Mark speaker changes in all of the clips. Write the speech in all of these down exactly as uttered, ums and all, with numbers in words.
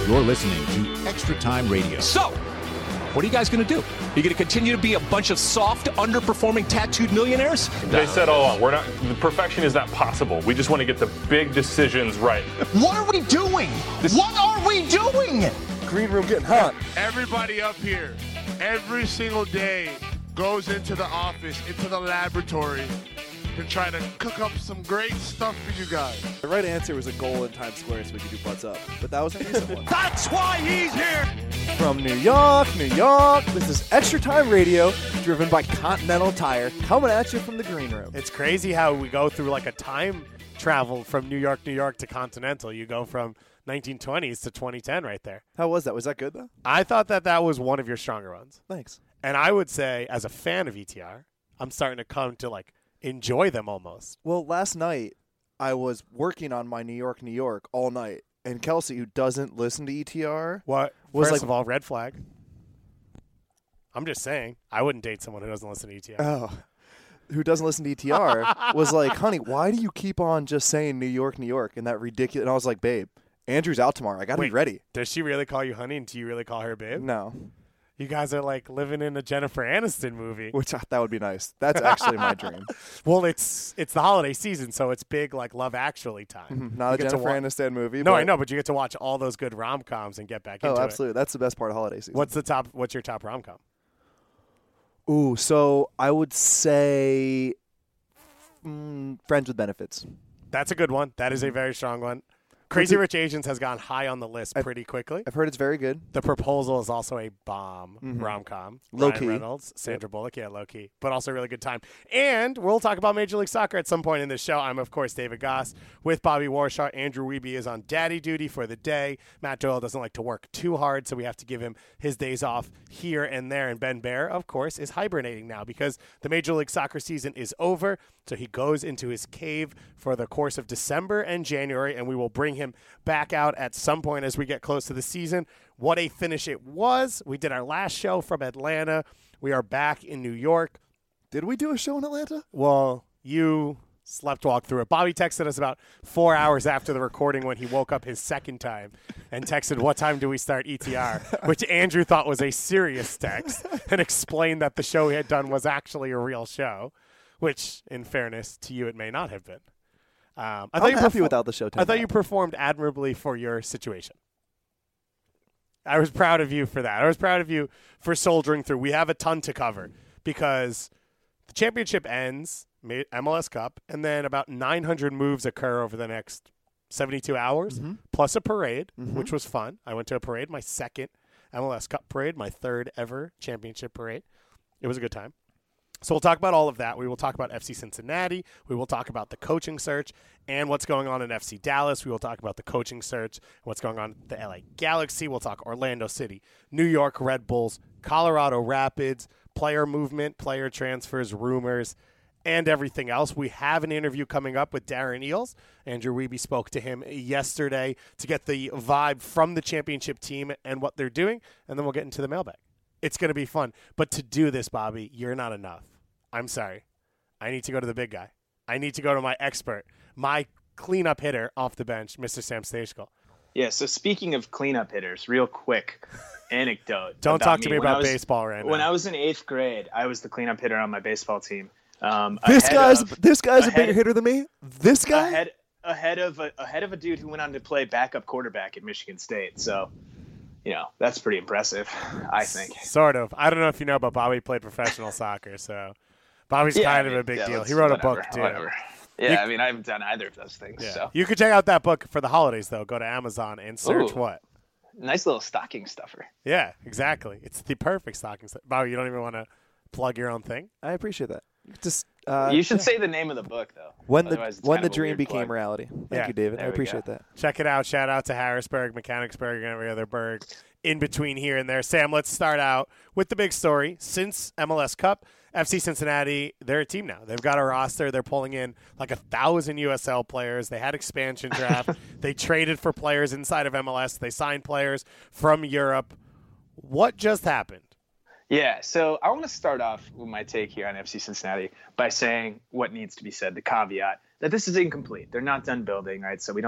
Speaker 1: You're listening to Extra Time Radio.
Speaker 2: So, what are you guys going to do? Are you going to continue to be a bunch of soft, underperforming, tattooed millionaires?
Speaker 3: They said all along, we're not, perfection is not possible. We just want to get the big decisions right.
Speaker 2: What are we doing? This, what are we doing?
Speaker 4: Green room getting hot.
Speaker 5: Everybody up here, every single day, goes into the office, into the laboratory, to try to cook up some great stuff for you guys.
Speaker 4: The right answer was a goal in Times Square so we could do butts up. But that was a recent one.
Speaker 2: That's why he's here!
Speaker 4: From New York, New York, this is Extra Time Radio, driven by Continental Tire, coming at you from the green room.
Speaker 6: It's crazy how we go through like a time travel from New York, New York to Continental. You go from nineteen twenties to twenty ten right there.
Speaker 4: How was that? Was that good, though?
Speaker 6: I thought that that was one of your stronger ones.
Speaker 4: Thanks.
Speaker 6: And I would say, as a fan of E T R, I'm starting to come to, like, enjoy them almost.
Speaker 4: Well, last night, I was working on my New York, New York all night. And Kelsey, who doesn't listen to E T R,
Speaker 6: what
Speaker 4: was
Speaker 6: First
Speaker 4: like,
Speaker 6: of all, red flag. I'm just saying, I wouldn't date someone who doesn't listen to E T R.
Speaker 4: Oh, who doesn't listen to E T R, was like, honey, why do you keep on just saying New York, New York, and that ridiculous? And I was like, babe, Andrew's out tomorrow. I got to be ready.
Speaker 6: Does she really call you honey, and do you really call her babe?
Speaker 4: No.
Speaker 6: You guys are like living in a Jennifer Aniston movie.
Speaker 4: Which, uh, that would be nice. That's actually my dream.
Speaker 6: Well, it's it's the holiday season, so it's big like Love Actually time.
Speaker 4: Mm-hmm. Not
Speaker 6: you
Speaker 4: a
Speaker 6: get
Speaker 4: Jennifer
Speaker 6: wa-
Speaker 4: Aniston movie.
Speaker 6: No,
Speaker 4: but
Speaker 6: I know, but you get to watch all those good rom-coms and get back into
Speaker 4: Oh,
Speaker 6: it.
Speaker 4: absolutely. That's the best part of holiday season.
Speaker 6: What's the top? What's your top rom-com?
Speaker 4: Ooh, so I would say mm, Friends with Benefits.
Speaker 6: That's a good one. That is a very strong one. Crazy Rich Asians has gone high on the list
Speaker 4: I've,
Speaker 6: pretty quickly.
Speaker 4: I've heard it's very good.
Speaker 6: The Proposal is also a bomb
Speaker 4: mm-hmm.
Speaker 6: rom-com.
Speaker 4: Low
Speaker 6: Ryan
Speaker 4: key.
Speaker 6: Reynolds, Sandra yep. Bullock, yeah, low key, but also a really good time. And we'll talk about Major League Soccer at some point in this show. I'm, of course, David Goss with Bobby Warshaw. Andrew Wiebe is on daddy duty for the day. Matt Doyle doesn't like to work too hard, so we have to give him his days off here and there. And Ben Bear, of course, is hibernating now because the Major League Soccer season is over. So he goes into his cave for the course of December and January, and we will bring him back out at some point as we get close to the season. What a finish it was. We did our last show from Atlanta. We are back in New York.
Speaker 4: Did we do a show in Atlanta?
Speaker 6: Well, you slept walk through it. Bobby texted us about four hours after the recording when he woke up his second time and texted, what time do we start E T R? Which Andrew thought was a serious text and explained that the show he had done was actually a real show. Which, in fairness to you, it may not have been. Um, I
Speaker 4: I'm
Speaker 6: thought you
Speaker 4: happy
Speaker 6: perfor-
Speaker 4: without the show.
Speaker 6: I thought you performed admirably for your situation. I was proud of you for that. I was proud of you for soldiering through. We have a ton to cover because the championship ends, M L S Cup, and then about nine hundred moves occur over the next seventy-two hours,
Speaker 4: mm-hmm.
Speaker 6: plus a parade,
Speaker 4: mm-hmm.
Speaker 6: which was fun. I went to a parade, my second M L S Cup parade, my third ever championship parade. It was a good time. So we'll talk about all of that. We will talk about F C Cincinnati. We will talk about the coaching search and what's going on in F C Dallas. We will talk about the coaching search, what's going on at the L A Galaxy. We'll talk Orlando City, New York Red Bulls, Colorado Rapids, player movement, player transfers, rumors, and everything else. We have an interview coming up with Darren Eales. Andrew Wiebe spoke to him yesterday to get the vibe from the championship team and what they're doing, and then we'll get into the mailbag. It's going to be fun. But to do this, Bobby, you're not enough. I'm sorry. I need to go to the big guy. I need to go to my expert, my cleanup hitter off the bench, Mister Sam Stejskal.
Speaker 7: Yeah, so speaking of cleanup hitters, real quick anecdote.
Speaker 6: Don't talk to
Speaker 7: me,
Speaker 6: me about
Speaker 7: was,
Speaker 6: baseball right now.
Speaker 7: When I was in eighth grade, I was the cleanup hitter on my baseball team. Um,
Speaker 4: this guy's
Speaker 7: of,
Speaker 4: this guy's
Speaker 7: ahead,
Speaker 4: a bigger hitter than me. This guy
Speaker 7: ahead, ahead of a, ahead of a dude who went on to play backup quarterback at Michigan State. So, you know, that's pretty impressive, I think.
Speaker 6: Sort of. I don't know if you know, but Bobby played professional soccer, so Bobby's
Speaker 7: yeah,
Speaker 6: kind
Speaker 7: I mean,
Speaker 6: of a big
Speaker 7: yeah,
Speaker 6: deal. He wrote
Speaker 7: whatever,
Speaker 6: a book too.
Speaker 7: Whatever. Yeah,
Speaker 6: you,
Speaker 7: I mean, I haven't done either of those things.
Speaker 6: Yeah.
Speaker 7: So
Speaker 6: you could check out that book for the holidays, though. Go to Amazon and search
Speaker 7: Ooh,
Speaker 6: what?
Speaker 7: Nice little stocking stuffer.
Speaker 6: Yeah, exactly. It's the perfect stocking stuffer. Bobby, you don't even want to plug your own thing?
Speaker 4: I appreciate that. Just uh,
Speaker 7: you should
Speaker 4: yeah.
Speaker 7: say the name of the book, though.
Speaker 4: When the
Speaker 7: Otherwise, it's
Speaker 4: when
Speaker 7: kind
Speaker 4: the
Speaker 7: of a
Speaker 4: dream
Speaker 7: weird
Speaker 4: became
Speaker 7: plug.
Speaker 4: reality. Thank
Speaker 6: Yeah,
Speaker 4: you, David. I
Speaker 7: there we
Speaker 4: appreciate
Speaker 7: go.
Speaker 4: that.
Speaker 6: Check it out. Shout out to Harrisburg, Mechanicsburg, and every other burg in between here and there. Sam, let's start out with the big story. Since M L S Cup, F C Cincinnati, they're a team now. They've got a roster. They're pulling in like a thousand U S L players. They had expansion draft. They traded for players inside of M L S. They signed players from Europe. What just happened?
Speaker 7: Yeah, so I want to start off with my take here on F C Cincinnati by saying what needs to be said, the caveat, that this is incomplete. They're not done building, right? So we don't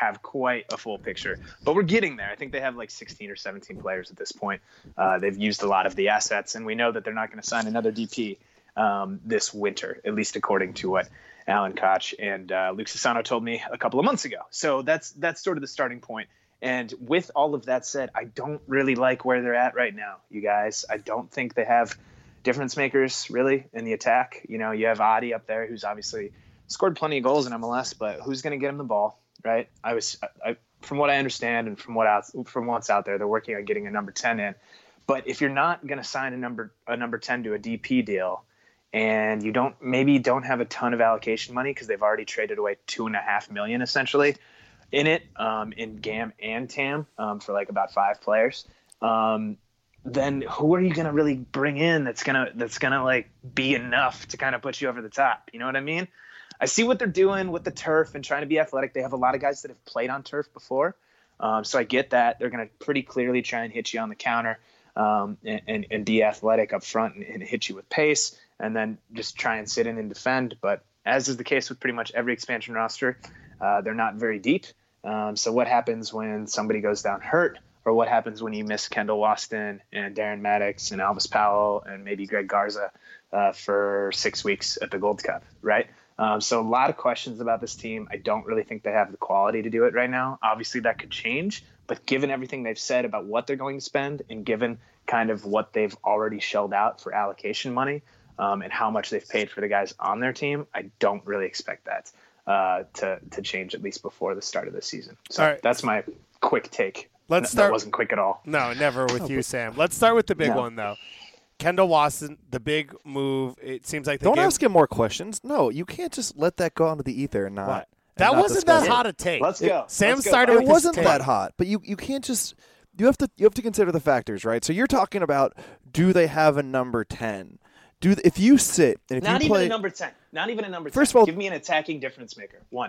Speaker 7: have quite a full picture. But we're getting there. I think they have like sixteen or seventeen players at this point. Uh, they've used a lot of the assets, and we know that they're not going to sign another D P um, this winter, at least according to what Alan Koch and uh, Luke Sassano told me a couple of months ago. So that's that's sort of the starting point. And with all of that said, I don't really like where they're at right now, you guys. I don't think they have difference makers really in the attack. You know, you have Adi up there, who's obviously scored plenty of goals in M L S, but who's going to get him the ball, right? I was, I, from what I understand and from what out, from what's out there, they're working on getting a number ten in. But if you're not going to sign a number a number ten to a D P deal, and you don't maybe don't have a ton of allocation money because they've already traded away two and a half million essentially in it, um, in G A M and T A M um, for like about five players. Um, then who are you going to really bring in that's going to that's going to like be enough to kind of put you over the top? You know what I mean? I see what they're doing with the turf and trying to be athletic. They have a lot of guys that have played on turf before. Um, so I get that. They're going to pretty clearly try and hit you on the counter um, and, and, and be athletic up front and, and hit you with pace and then just try and sit in and defend. But as is the case with pretty much every expansion roster, uh, they're not very deep. Um, so what happens when somebody goes down hurt, or what happens when you miss Kendall Waston and Darren Maddox and Alvis Powell and maybe Greg Garza uh, for six weeks at the Gold Cup, right? Um, so a lot of questions about this team. I don't really think they have the quality to do it right now. Obviously that could change, but given everything they've said about what they're going to spend and given kind of what they've already shelled out for allocation money um, and how much they've paid for the guys on their team, I don't really expect that uh, to, to change at least before the start of the season. So right. That's my quick take.
Speaker 6: Let's start.
Speaker 7: That wasn't quick at all.
Speaker 6: No, never with you, Sam. Let's start with the big no. one, though. Kendall Waston, the big move. It seems like they
Speaker 4: don't
Speaker 6: gave...
Speaker 4: ask him more questions. No, you can't just let that go onto the ether and not.
Speaker 6: What?
Speaker 4: And
Speaker 6: that
Speaker 4: not
Speaker 6: wasn't that
Speaker 4: it.
Speaker 6: hot a take.
Speaker 7: Let's go.
Speaker 6: It, Sam
Speaker 7: Let's go.
Speaker 6: started.
Speaker 4: It
Speaker 6: with
Speaker 4: wasn't
Speaker 6: his
Speaker 4: that
Speaker 6: take.
Speaker 4: hot, but you you can't just you have to you have to consider the factors, right? So you're talking about do they have a number ten? Do if you sit and if
Speaker 7: not
Speaker 4: you
Speaker 7: even
Speaker 4: play,
Speaker 7: a number ten, not even a number ten.
Speaker 4: First of all,
Speaker 7: give me an attacking difference maker. One.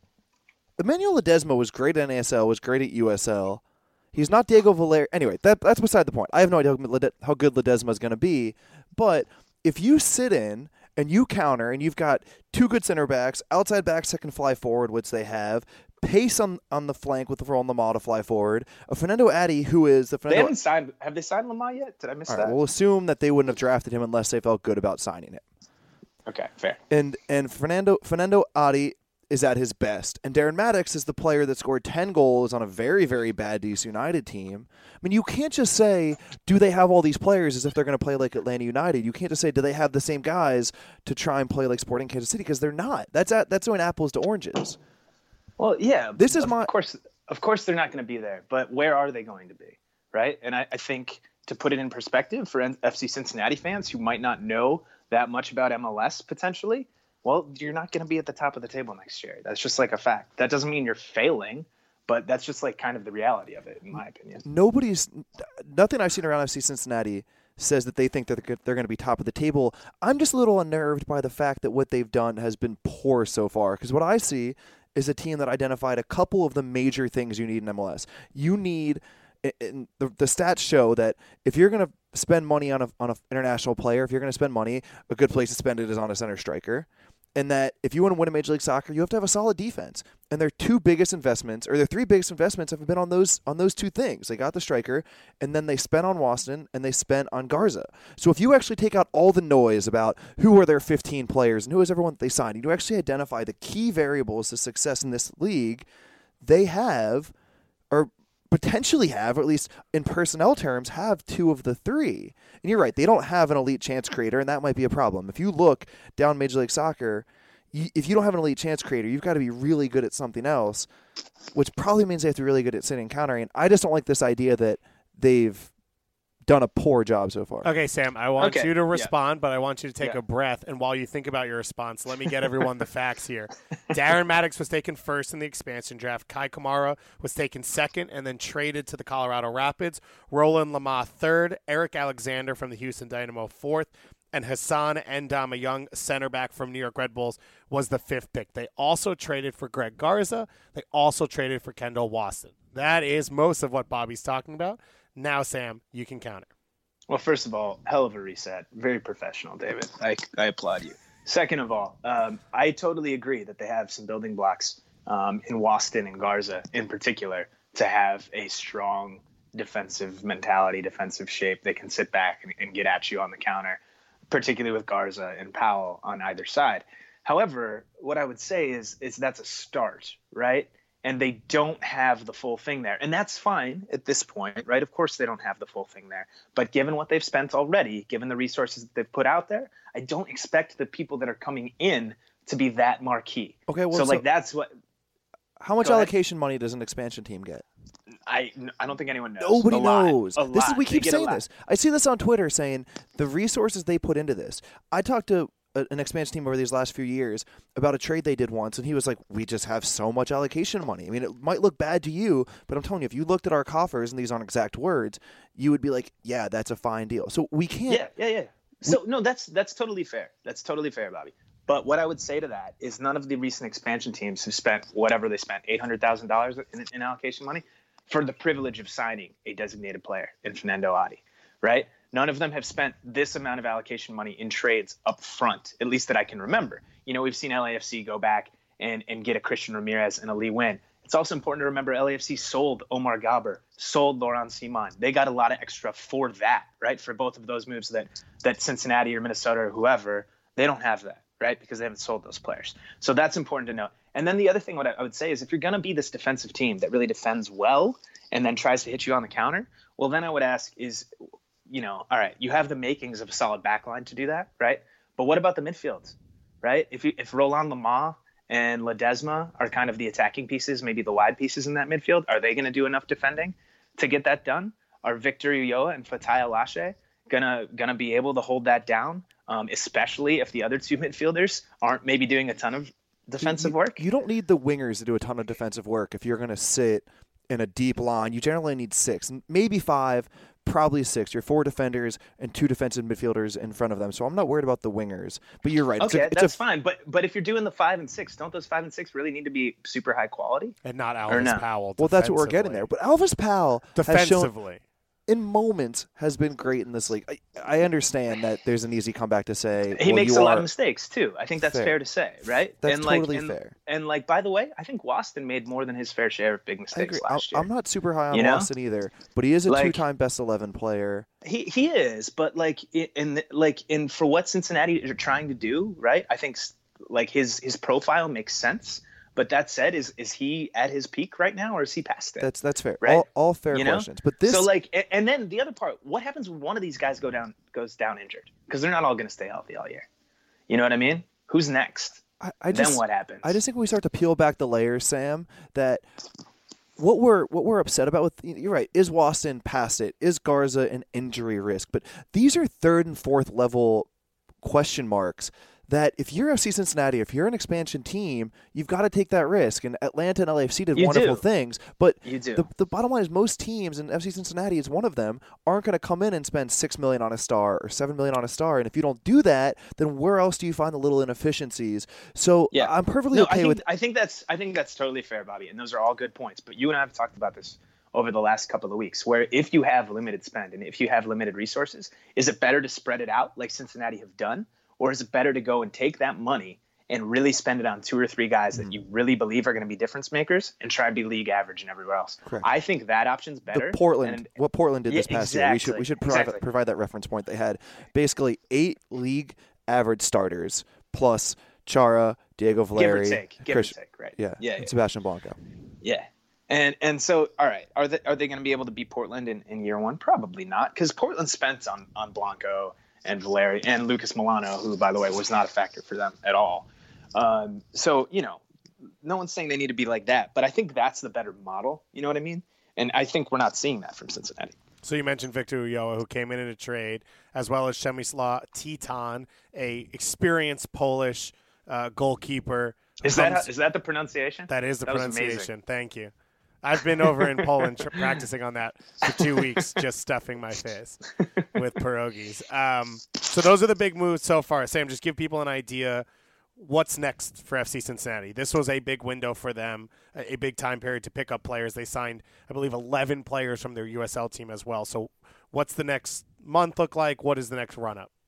Speaker 4: Emmanuel Ledesma was great at N A S L, was great at U S L. He's not Diego Valeri. Anyway, that, that's beside the point. I have no idea how good Ledesma is going to be, but if you sit in and you counter and you've got two good center backs, outside backs that can fly forward, which they have, pace on, on the flank with Roland Lamar to fly forward, a Fernando Adi who is the Fernando.
Speaker 7: They haven't signed. Have they signed Lamar yet? Did I miss
Speaker 4: All
Speaker 7: that?
Speaker 4: right, we'll assume that they wouldn't have drafted him unless they felt good about signing him.
Speaker 7: Okay, fair.
Speaker 4: And and Fernando Fernando Adi is at his best. And Darren Maddox is the player that scored ten goals on a very, very bad D C United team. I mean, you can't just say, do they have all these players as if they're going to play like Atlanta United? You can't just say, do they have the same guys to try and play like Sporting Kansas City? Because they're not. That's at, that's doing apples to oranges.
Speaker 7: Well, yeah.
Speaker 4: This is
Speaker 7: of
Speaker 4: my...
Speaker 7: course, of course they're not going to be there. But where are they going to be, right? And I, I think to put it in perspective for F C Cincinnati fans who might not know that much about M L S potentially, well, you're not going to be at the top of the table next year. That's just like a fact. That doesn't mean you're failing, but that's just like kind of the reality of it, in my opinion.
Speaker 4: Nobody's, nothing I've seen around F C Cincinnati says that they think that they're going to be top of the table. I'm just a little unnerved by the fact that what they've done has been poor so far. Because what I see is a team that identified a couple of the major things you need in M L S. You need, and the, the stats show that if you're going to spend money on a on an international player, if you're going to spend money, a good place to spend it is on a center striker. And that if you want to win a Major League Soccer, you have to have a solid defense. And their two biggest investments, or their three biggest investments, have been on those on those two things. They got the striker, and then they spent on Waston, and they spent on Garza. So if you actually take out all the noise about who are their fifteen players and who is everyone that they signed, you actually identify the key variables to success in this league, they have, or potentially have, or at least in personnel terms, have two of the three. And you're right, they don't have an elite chance creator, and that might be a problem. If you look down Major League Soccer, you, if you don't have an elite chance creator, you've got to be really good at something else, which probably means they have to be really good at sitting and countering. I just don't like this idea that they've done a poor job so far.
Speaker 6: Okay, Sam, I want
Speaker 7: okay.
Speaker 6: you to respond, yeah. but I want you to take
Speaker 7: yeah.
Speaker 6: a breath. And while you think about your response, let me get everyone the facts here. Darren Maddox was taken first in the expansion draft. Kai Kamara was taken second and then traded to the Colorado Rapids. Roland Lamar third. Eric Alexander from the Houston Dynamo fourth. And Hassan Endam, a young center back from New York Red Bulls, was the fifth pick. They also traded for Greg Garza. They also traded for Kendall Waston. That is most of what Bobby's talking about. Now, Sam, you can counter.
Speaker 7: Well, first of all, hell of a reset. Very professional, David. I, I applaud you. Second of all, um, I totally agree that they have some building blocks um, in Waston and Garza in particular to have a strong defensive mentality, defensive shape. They can sit back and, and get at you on the counter, particularly with Garza and Powell on either side. However, what I would say is, is that's a start, right? And they don't have the full thing there. And that's fine at this point, right? Of course they don't have the full thing there. But given what they've spent already, given the resources that they've put out there, I don't expect the people that are coming in to be that marquee.
Speaker 4: Okay, well,
Speaker 7: so,
Speaker 4: so
Speaker 7: like that's what –
Speaker 4: how much
Speaker 7: Go ahead.
Speaker 4: allocation money does an expansion team get?
Speaker 7: I, I don't think anyone knows.
Speaker 4: Nobody
Speaker 7: A lot.
Speaker 4: knows.
Speaker 7: A
Speaker 4: This is
Speaker 7: lot.
Speaker 4: we
Speaker 7: They
Speaker 4: keep
Speaker 7: get a
Speaker 4: saying
Speaker 7: lot.
Speaker 4: this. I see this on Twitter saying the resources they put into this. I talked to a, an expansion team over these last few years about a trade they did once, and he was like, "We just have so much allocation money. I mean, it might look bad to you, but I'm telling you, if you looked at our coffers, and these aren't exact words, you would be like, yeah, that's a fine deal." So we can't.
Speaker 7: Yeah, yeah, yeah. So no, that's that's totally fair. That's totally fair, Bobby. But what I would say to that is none of the recent expansion teams have spent whatever they spent, eight hundred thousand dollars in, in allocation money, for the privilege of signing a designated player in Fernando Adi, right? None of them have spent this amount of allocation money in trades up front, at least that I can remember. You know, we've seen L A F C go back and, and get a Christian Ramirez and a Lee Nguyen. It's also important to remember L A F C sold Omar Gaber, sold Laurent Simon. They got a lot of extra for that, right? For both of those moves that that Cincinnati or Minnesota or whoever, they don't have that, right? Because they haven't sold those players. So that's important to note. And then the other thing what I would say is if you're going to be this defensive team that really defends well and then tries to hit you on the counter, well, then I would ask is, you know, all right, you have the makings of a solid backline to do that, right? But what about the midfields, right? If you, if Roland Lamah and Ledesma are kind of the attacking pieces, maybe the wide pieces in that midfield, are they going to do enough defending to get that done? Are Victor Ulloa and Fatai Alashe gonna gonna be able to hold that down, um, especially if the other two midfielders aren't maybe doing a ton of defensive
Speaker 4: you,
Speaker 7: work?
Speaker 4: You don't need the wingers to do a ton of defensive work if you're going to sit in a deep line. You generally need six, maybe five, probably six. You're four defenders and two defensive midfielders in front of them. So I'm not worried about the wingers. But you're right.
Speaker 7: Okay,
Speaker 4: it's a, it's
Speaker 7: that's
Speaker 4: a,
Speaker 7: fine. But but if you're doing the five and six, don't those five and six really need to be super high quality?
Speaker 6: And not
Speaker 7: Or
Speaker 6: Alvis
Speaker 7: no?
Speaker 6: Powell.
Speaker 4: Well, that's what we're getting there. But Alvis Powell has shown,
Speaker 6: Defensively.
Speaker 4: in moments, has been great in this league. I, I understand that there's an easy comeback to say
Speaker 7: He
Speaker 4: well,
Speaker 7: makes
Speaker 4: you
Speaker 7: a lot
Speaker 4: are,
Speaker 7: of mistakes too. I think that's
Speaker 4: Fair.
Speaker 7: fair, to say, right?
Speaker 4: That's
Speaker 7: and
Speaker 4: totally
Speaker 7: like, and,
Speaker 4: fair.
Speaker 7: And like, by the way, I think Waston made more than his fair share of big
Speaker 4: I
Speaker 7: mistakes
Speaker 4: agree.
Speaker 7: last year.
Speaker 4: I'm not super high on
Speaker 7: You know?
Speaker 4: Austin either, but he is a
Speaker 7: Like-
Speaker 4: two-time best eleven player.
Speaker 7: He he is, but like in, in like in for what Cincinnati are trying to do, right? I think s- like his his profile makes sense. But that said, is is he at his peak right now, or is he past it?
Speaker 4: That's that's fair.
Speaker 7: Right?
Speaker 4: All, all fair
Speaker 7: You know?
Speaker 4: questions. But this,
Speaker 7: So like, a- and then the other part, what happens when one of these guys go down goes down injured? Because they're not all going to stay healthy all year. You know what I mean? Who's next?
Speaker 4: I, I just,
Speaker 7: then what happens?
Speaker 4: I just think we start to peel back the layers, Sam, that what we're what we're upset about with you're right, is Waston past it? Is Garza an injury risk? But these are third and fourth level question marks that if you're F C Cincinnati, if you're an expansion team, you've got to take that risk. And Atlanta and L A F C did
Speaker 7: You
Speaker 4: wonderful
Speaker 7: do.
Speaker 4: things, but
Speaker 7: You do.
Speaker 4: The, the bottom line is most teams, and F C Cincinnati is one of them, aren't going to come in and spend six million dollars on a star or seven million dollars on a star. And if you don't do that, then where else do you find the little inefficiencies? So
Speaker 7: Yeah.
Speaker 4: I'm perfectly
Speaker 7: no,
Speaker 4: okay
Speaker 7: I think,
Speaker 4: with
Speaker 7: I think that's I think that's totally fair, Bobby, and those are all good points. But you and I have talked about this over the last couple of weeks, where if you have limited spend and if you have limited resources, is it better to spread it out like Cincinnati have done, or is it better to go and take that money and really spend it on two or three guys that you really believe are going to be difference makers and try and be league average and everywhere else?
Speaker 4: Correct.
Speaker 7: I think that option's better.
Speaker 4: the Portland,
Speaker 7: and-
Speaker 4: what Portland did this
Speaker 7: Yeah,
Speaker 4: past year. We should we
Speaker 7: exactly,
Speaker 4: should provide,
Speaker 7: exactly.
Speaker 4: provide that reference point. They had basically eight league average starters plus Chara, Diego
Speaker 7: give or
Speaker 4: Valeri,
Speaker 7: take, give
Speaker 4: Chris-
Speaker 7: or take, right?
Speaker 4: yeah,
Speaker 7: yeah,
Speaker 4: and
Speaker 7: yeah.
Speaker 4: Sebastian Blanco.
Speaker 7: Yeah. And and so, all right, are they are they going to be able to beat Portland in, in year one? Probably not, because Portland spent on, on Blanco and Valeri and Lucas Milano, who, by the way, was not a factor for them at all. Um, so, you know, no one's saying they need to be like that, but I think that's the better model. You know what I mean? And I think we're not seeing that from Cincinnati.
Speaker 6: So you mentioned Victor Ulloa, who came in in a trade, as well as Przemysław Titan, a experienced Polish uh, goalkeeper. who
Speaker 7: Is that
Speaker 6: comes-
Speaker 7: is that the pronunciation?
Speaker 6: That is the
Speaker 7: That was amazing.
Speaker 6: pronunciation. Thank you. I've been over in Poland tr- practicing on that for two weeks, just stuffing my face with pierogies. Um, so those are the big moves so far. Sam, just give people an idea what's next for F C Cincinnati. This was a big window for them, a, a big time period to pick up players. They signed, I believe, eleven players from their U S L team as well. So what's the next month look like? What is the next run-up?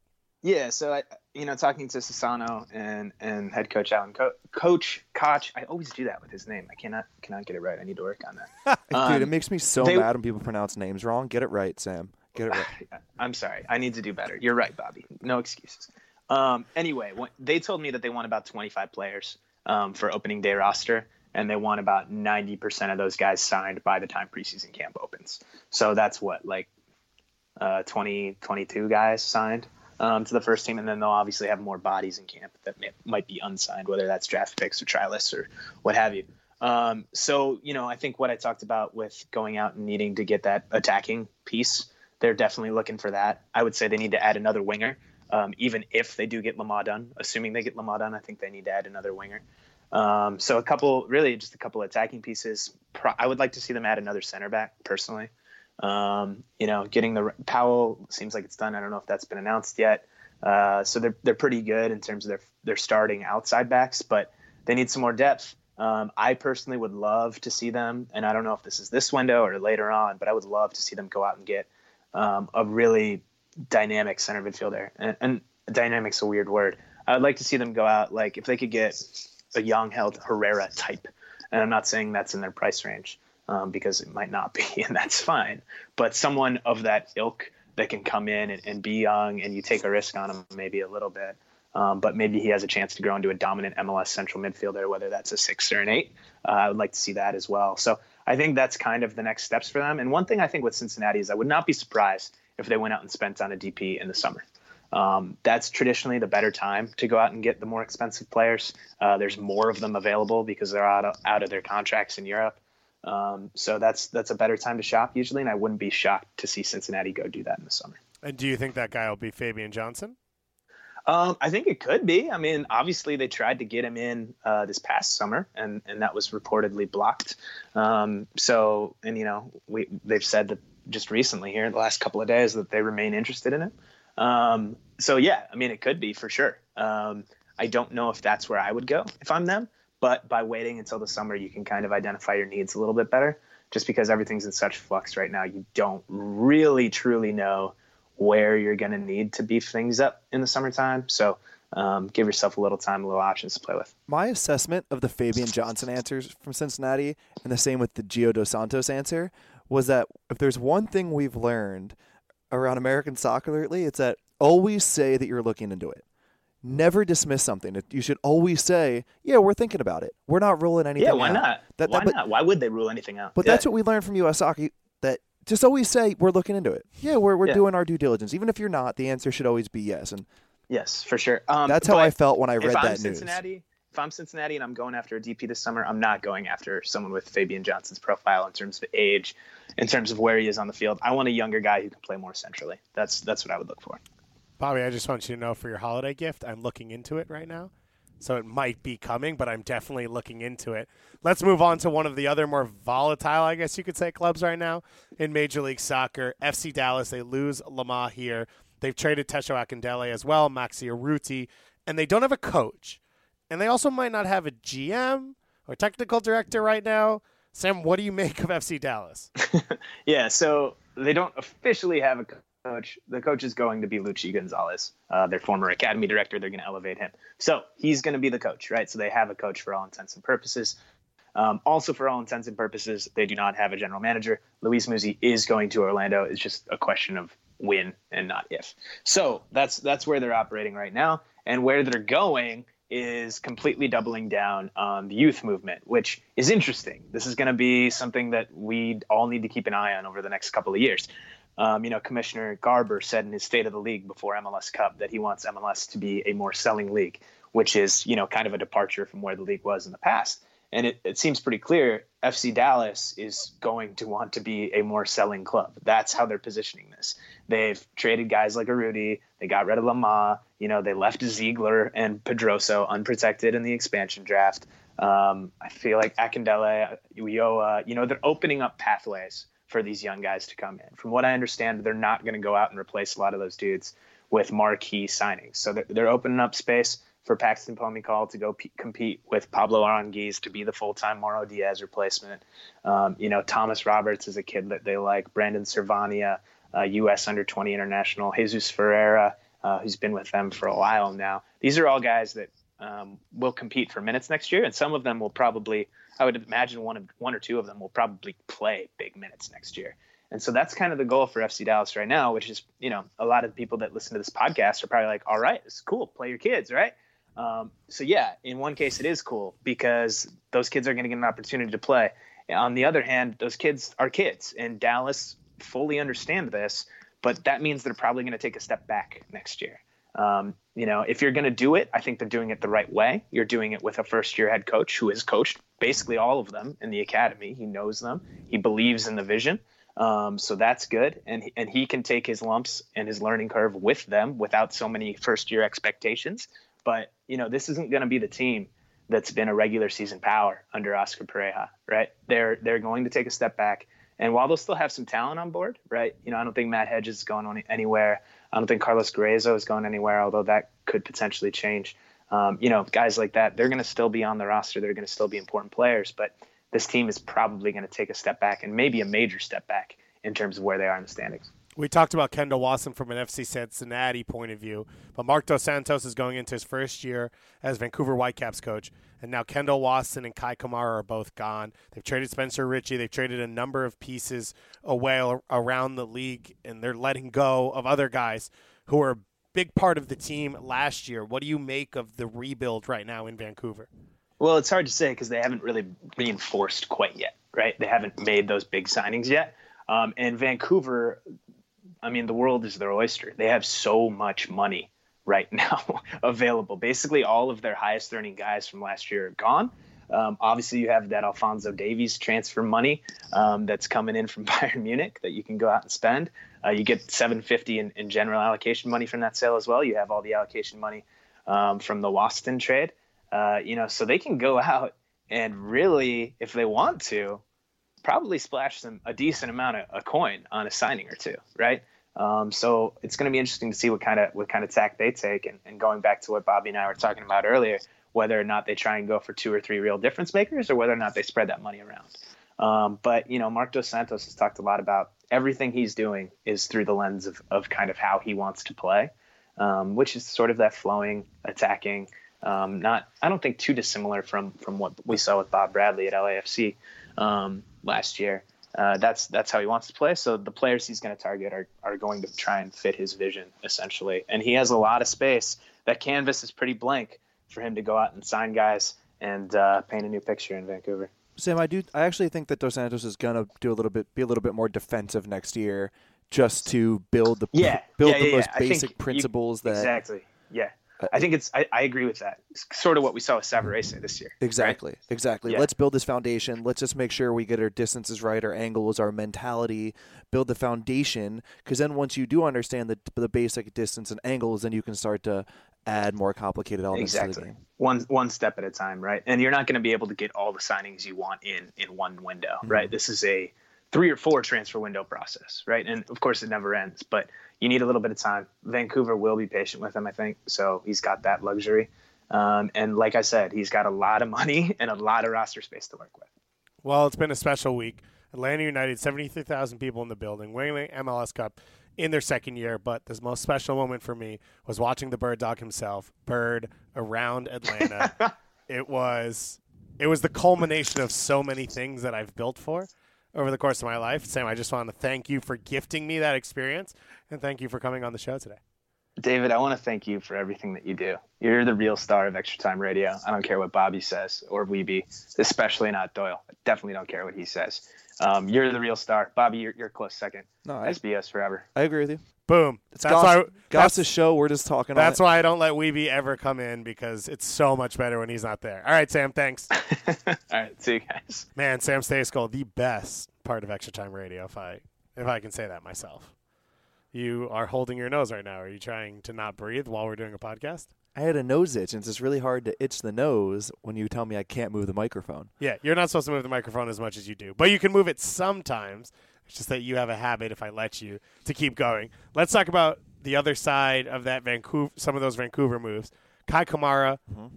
Speaker 7: Yeah, so I, you know, talking to Sassano and, and head coach Alan, Co- Coach Koch, I always do that with his name. I cannot cannot get it right. I need to work on that.
Speaker 4: Dude, it
Speaker 7: Um,
Speaker 4: makes me so
Speaker 7: they-
Speaker 4: mad when people pronounce names wrong. Get it right, Sam. Get it right.
Speaker 7: I'm sorry. I need to do better. You're right, Bobby. No excuses. Um, anyway, when, they told me that they want about twenty-five players um, for opening day roster, and they want about ninety percent of those guys signed by the time preseason camp opens. So that's what, like uh, twenty, twenty-two guys signed um, to the first team, and then they'll obviously have more bodies in camp that may, might be unsigned, whether that's draft picks or try lists or what have you. Um, so, you know, I think what I talked about with going out and needing to get that attacking piece, they're definitely looking for that. I would say they need to add another winger. Um, even if they do get Lamar done, assuming they get Lamar done, I think they need to add another winger. Um, so a couple, really just a couple of attacking pieces. Pro- I would like to see them add another center back personally. Um, you know, getting the Powell seems like it's done. I don't know if that's been announced yet. Uh, so they're, they're pretty good in terms of their, their starting outside backs, but they need some more depth. Um, I personally would love to see them, and I don't know if this is this window or later on, but I would love to see them go out and get um, a really dynamic center midfielder. And, and dynamic's a weird word. I would like to see them go out, like if they could get a young held Herrera type. And I'm not saying that's in their price range um, because it might not be, and that's fine. But someone of that ilk that can come in and, and be young, and you take a risk on him maybe a little bit. Um, but maybe he has a chance to grow into a dominant M L S central midfielder, whether that's a six or an eight. Uh, I would like to see that as well. So I think that's kind of the next steps for them. And one thing I think with Cincinnati is I would not be surprised if they went out and spent on a D P in the summer. Um, that's traditionally the better time to go out and get the more expensive players. Uh, there's more of them available because they're out of, out of their contracts in Europe. Um, so that's that's a better time to shop usually, and I wouldn't be shocked to see Cincinnati go do that in the summer.
Speaker 6: And do you think that guy will be Fabian Johnson?
Speaker 7: Um, I think it could be. I mean, obviously they tried to get him in uh, this past summer, and, and that was reportedly blocked. Um, so, and you know, we they've said that just recently here, the last couple of days, that they remain interested in it. Um, so yeah, I mean, it could be for sure. Um, I don't know if that's where I would go if I'm them, but by waiting until the summer, you can kind of identify your needs a little bit better. Just because everything's in such flux right now, you don't really truly know where you're going to need to beef things up in the summertime. So um, give yourself a little time, a little options to play with.
Speaker 4: My assessment of the Fabian Johnson answers from Cincinnati, and the same with the Gio Dos Santos answer, was that if there's one thing we've learned around American soccer lately, it's that always say that you're looking into it. Never dismiss something. You should always say, yeah, we're thinking about it. We're not ruling anything out.
Speaker 7: Yeah, why
Speaker 4: out.
Speaker 7: not?
Speaker 4: That,
Speaker 7: why
Speaker 4: that, but,
Speaker 7: not? Why would they rule anything out?
Speaker 4: But
Speaker 7: yeah.
Speaker 4: that's what we learned from U S Soccer, that just always say we're looking into it. Yeah, we're we're
Speaker 7: Yeah.
Speaker 4: doing our due diligence. Even if you're not, the answer should always be yes. And
Speaker 7: Yes, for sure. Um,
Speaker 4: that's how
Speaker 7: but
Speaker 4: I felt when I read
Speaker 7: if I'm
Speaker 4: that news.
Speaker 7: Cincinnati, if I'm Cincinnati and I'm going after a D P this summer, I'm not going after someone with Fabian Johnson's profile in terms of age, in terms of where he is on the field. I want a younger guy who can play more centrally. That's that's what I would look for.
Speaker 6: Bobby, I just want you to know for your holiday gift, I'm looking into it right now. So it might be coming, but I'm definitely looking into it. Let's move on to one of the other more volatile, I guess you could say, clubs right now in Major League Soccer. F C Dallas, they lose Lamar here. They've traded Tesho Akindele as well, Maxi Urruti, and they don't have a coach. And they also might not have a G M or technical director right now. Sam, what do you make of F C Dallas?
Speaker 7: Yeah, so they don't officially have a coach. The coach is going to be Luchi Gonzalez, uh, their former academy director. They're going to elevate him. So he's going to be the coach, right? So they have a coach for all intents and purposes. Um, also, for all intents and purposes, they do not have a general manager. Luis Muzzi is going to Orlando. It's just a question of when and not if. So that's that's where they're operating right now. And where they're going is completely doubling down on the youth movement, which is interesting. This is going to be something that we all need to keep an eye on over the next couple of years. Um, you know, Commissioner Garber said in his State of the League before M L S Cup that he wants M L S to be a more selling league, which is, you know, kind of a departure from where the league was in the past. And it, it seems pretty clear F C Dallas is going to want to be a more selling club. That's how they're positioning this. They've traded guys like Urruti. They got rid of Lamar. You know, they left Ziegler and Pedroso unprotected in the expansion draft. Um, I feel like Akindele, Ulloa, you know, they're opening up pathways for these young guys to come in. From what I understand, they're not going to go out and replace a lot of those dudes with marquee signings. So they're, they're opening up space for Paxton Pomykal to go p- compete with Pablo Aranguiz to be the full-time Mauro Diaz replacement. Um, you know, Thomas Roberts is a kid that they like. Brandon Servania, uh, U S under twenty international. Jesus Ferreira, uh, who's been with them for a while now. These are all guys that um, will compete for minutes next year, and some of them will probably, I would imagine one of one or two of them will probably play big minutes next year. And so that's kind of the goal for F C Dallas right now, which is, you know, a lot of the people that listen to this podcast are probably like, all right, it's cool, play your kids, right? Um, so yeah, in one case it is cool because those kids are going to get an opportunity to play. On the other hand, those kids are kids, and Dallas fully understand this, but that means they're probably going to take a step back next year. Um, you know, if you're going to do it, I think they're doing it the right way. You're doing it with a first-year head coach who has coached basically all of them in the academy. He knows them. He believes in the vision. Um, so that's good. And, and he can take his lumps and his learning curve with them without so many first-year expectations. But, you know, this isn't going to be the team that's been a regular season power under Oscar Pareja, right? They're they're going to take a step back. And while they'll still have some talent on board, right? You know, I don't think Matt Hedges is going on anywhere. I don't think Carlos Gruezo is going anywhere, although that could potentially change. Um, you know, guys like that, they're going to still be on the roster. They're going to still be important players. But this team is probably going to take a step back, and maybe a major step back in terms of where they are in the standings.
Speaker 6: We talked about Kendall Wasson from an F C Cincinnati point of view, but Marc Dos Santos is going into his first year as Vancouver Whitecaps coach, and now Kendall Wasson and Kai Kamara are both gone. They've traded Spencer Ritchie. They've traded a number of pieces away around the league, and they're letting go of other guys who were a big part of the team last year. What do you make of the rebuild right now in Vancouver?
Speaker 7: Well, it's hard to say because they haven't really reinforced quite yet, right? They haven't made those big signings yet. Um, and Vancouver, I mean, the world is their oyster. They have so much money right now available. Basically, all of their highest earning guys from last year are gone. Um, obviously, you have that Alphonso Davies transfer money um, that's coming in from Bayern Munich that you can go out and spend. Uh, you get seven hundred fifty in, in general allocation money from that sale as well. You have all the allocation money um, from the Waston trade. Uh, you know, so they can go out and really, if they want to, probably splash some a decent amount of a coin on a signing or two, right? Um, so it's going to be interesting to see what kind of what kind of tack they take. And, and going back to what Bobby and I were talking about earlier, whether or not they try and go for two or three real difference makers, or whether or not they spread that money around. Um, but you know, Marc Dos Santos has talked a lot about everything he's doing is through the lens of of kind of how he wants to play, um, which is sort of that flowing, attacking. Um, not, I don't think too dissimilar from from what we saw with Bob Bradley at L A F C um, last year. Uh, that's that's how he wants to play. So the players he's going to target are are going to try and fit his vision essentially. And he has a lot of space. That canvas is pretty blank for him to go out and sign guys and uh, paint a new picture in Vancouver.
Speaker 4: Sam, I do. I actually think that Dos Santos is going to do a little bit, be a little bit more defensive next year, just to build the
Speaker 7: yeah,
Speaker 4: build
Speaker 7: yeah,
Speaker 4: the
Speaker 7: yeah,
Speaker 4: most
Speaker 7: yeah.
Speaker 4: basic principles
Speaker 7: you,
Speaker 4: that
Speaker 7: exactly. Yeah. I think it's. I, I agree with that. It's sort of what we saw with Savarese this year.
Speaker 4: Exactly.
Speaker 7: Right?
Speaker 4: Exactly.
Speaker 7: Yeah.
Speaker 4: Let's build this foundation. Let's just make sure we get our distances right, our angles, our mentality. Build the foundation, because then once you do understand the the basic distance and angles, then you can start to add more complicated elements
Speaker 7: exactly.
Speaker 4: to the game.
Speaker 7: One one step at a time, right? And you're not going to be able to get all the signings you want in in one window, mm-hmm. right? This is a three or four transfer window process, right? And of course, it never ends, but you need a little bit of time. Vancouver will be patient with him, I think. So he's got that luxury. Um, and like I said, he's got a lot of money and a lot of roster space to work with.
Speaker 6: Well, it's been a special week. Atlanta United, seventy-three thousand people in the building, winning the M L S Cup in their second year. But the most special moment for me was watching the Bird Dog himself, Bird, around Atlanta. it was it was the culmination of so many things that I've built for over the course of my life. Sam, I just want to thank you for gifting me that experience, and thank you for coming on the show today.
Speaker 7: David, I want to thank you for everything that you do. You're the real star of Extra Time Radio. I don't care what Bobby says or Weeby, especially not Doyle. I definitely don't care what he says. Um, you're the real star. Bobby, you're, you're close second.
Speaker 4: No, I,
Speaker 7: S B S forever.
Speaker 4: I agree with you.
Speaker 6: Boom.
Speaker 4: It's
Speaker 6: that's
Speaker 4: Goss,
Speaker 6: why
Speaker 4: Goss's show. We're just talking.
Speaker 6: That's
Speaker 4: on
Speaker 6: why I don't let Weeby ever come in, because it's so much better when he's not there. All right, Sam. Thanks.
Speaker 7: All right, see you guys.
Speaker 6: Man, Sam Stejskal, the best part of Extra Time Radio, if I if I can say that myself. You are holding your nose right now. Are you trying to not breathe while we're doing a podcast?
Speaker 4: I had a nose itch, and it's just really hard to itch the nose when you tell me I can't move the microphone.
Speaker 6: Yeah, you're not supposed to move the microphone as much as you do, but you can move it sometimes. It's just that you have a habit, if I let you, to keep going. Let's talk about the other side of that Vancouver, some of those Vancouver moves. Kai Kamara, mm-hmm.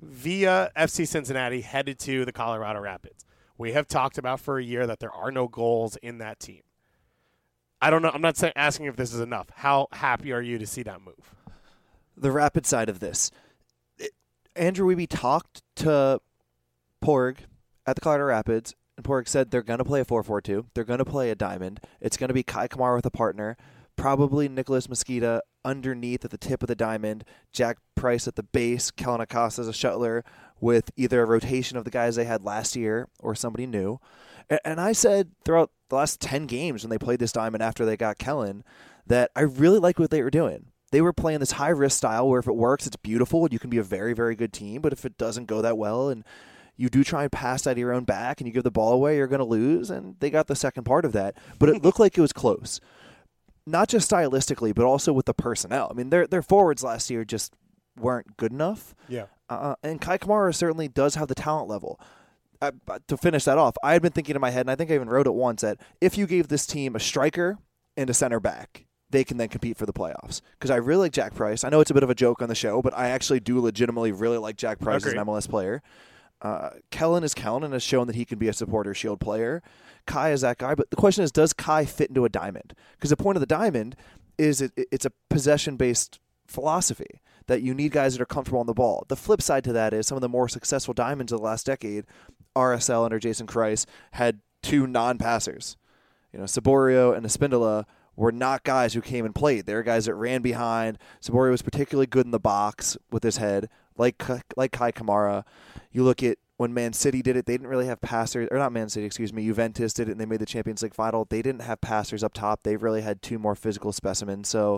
Speaker 6: via F C Cincinnati, headed to the Colorado Rapids. We have talked about for a year that there are no goals in that team. I don't know. I'm not say, asking if this is enough. How happy are you to see that move?
Speaker 4: the Rapid side of this. It, Andrew Wiebe talked to Porg at the Colorado Rapids, and Porg said they're going to play a four four two. They're going to play a diamond. It's going to be Kai Kamara with a partner, probably Nicholas Mosqueda underneath at the tip of the diamond, Jack Price at the base, Kellen Acosta as a shuttler with either a rotation of the guys they had last year or somebody new. And, and I said throughout the last ten games when they played this diamond after they got Kellen that I really like what they were doing. They were playing this high-risk style where if it works, it's beautiful and you can be a very, very good team. But if it doesn't go that well and you do try and pass out of your own back and you give the ball away, you're going to lose. And they got the second part of that. But it looked like it was close. Not just stylistically, but also with the personnel. I mean, their their forwards last year just weren't good enough.
Speaker 6: Yeah.
Speaker 4: Uh, and Kai Kamara certainly does have the talent level. Uh, to finish that off, I had been thinking in my head, and I think I even wrote it once, that if you gave this team a striker and a center back, they can then compete for the playoffs. Because I really like Jack Price. I know it's a bit of a joke on the show, but I actually do legitimately really like Jack Price
Speaker 6: Agreed.
Speaker 4: as an M L S player. Uh, Kellen is Kellen and has shown that he can be a supporter shield player. Kai is that guy, but the question is, does Kai fit into a diamond? Because the point of the diamond is it, it's a possession-based philosophy that you need guys that are comfortable on the ball. The flip side to that is some of the more successful diamonds of the last decade, R S L under Jason Kreis, had two non-passers. You know, Saborio and Espindola were not guys who came and played. They were guys that ran behind. Saborio was particularly good in the box with his head, like like Kai Kamara. You look at when Man City did it, they didn't really have passers, or not Man City, excuse me, Juventus did it and they made the Champions League final. They didn't have passers up top. They really had two more physical specimens. So,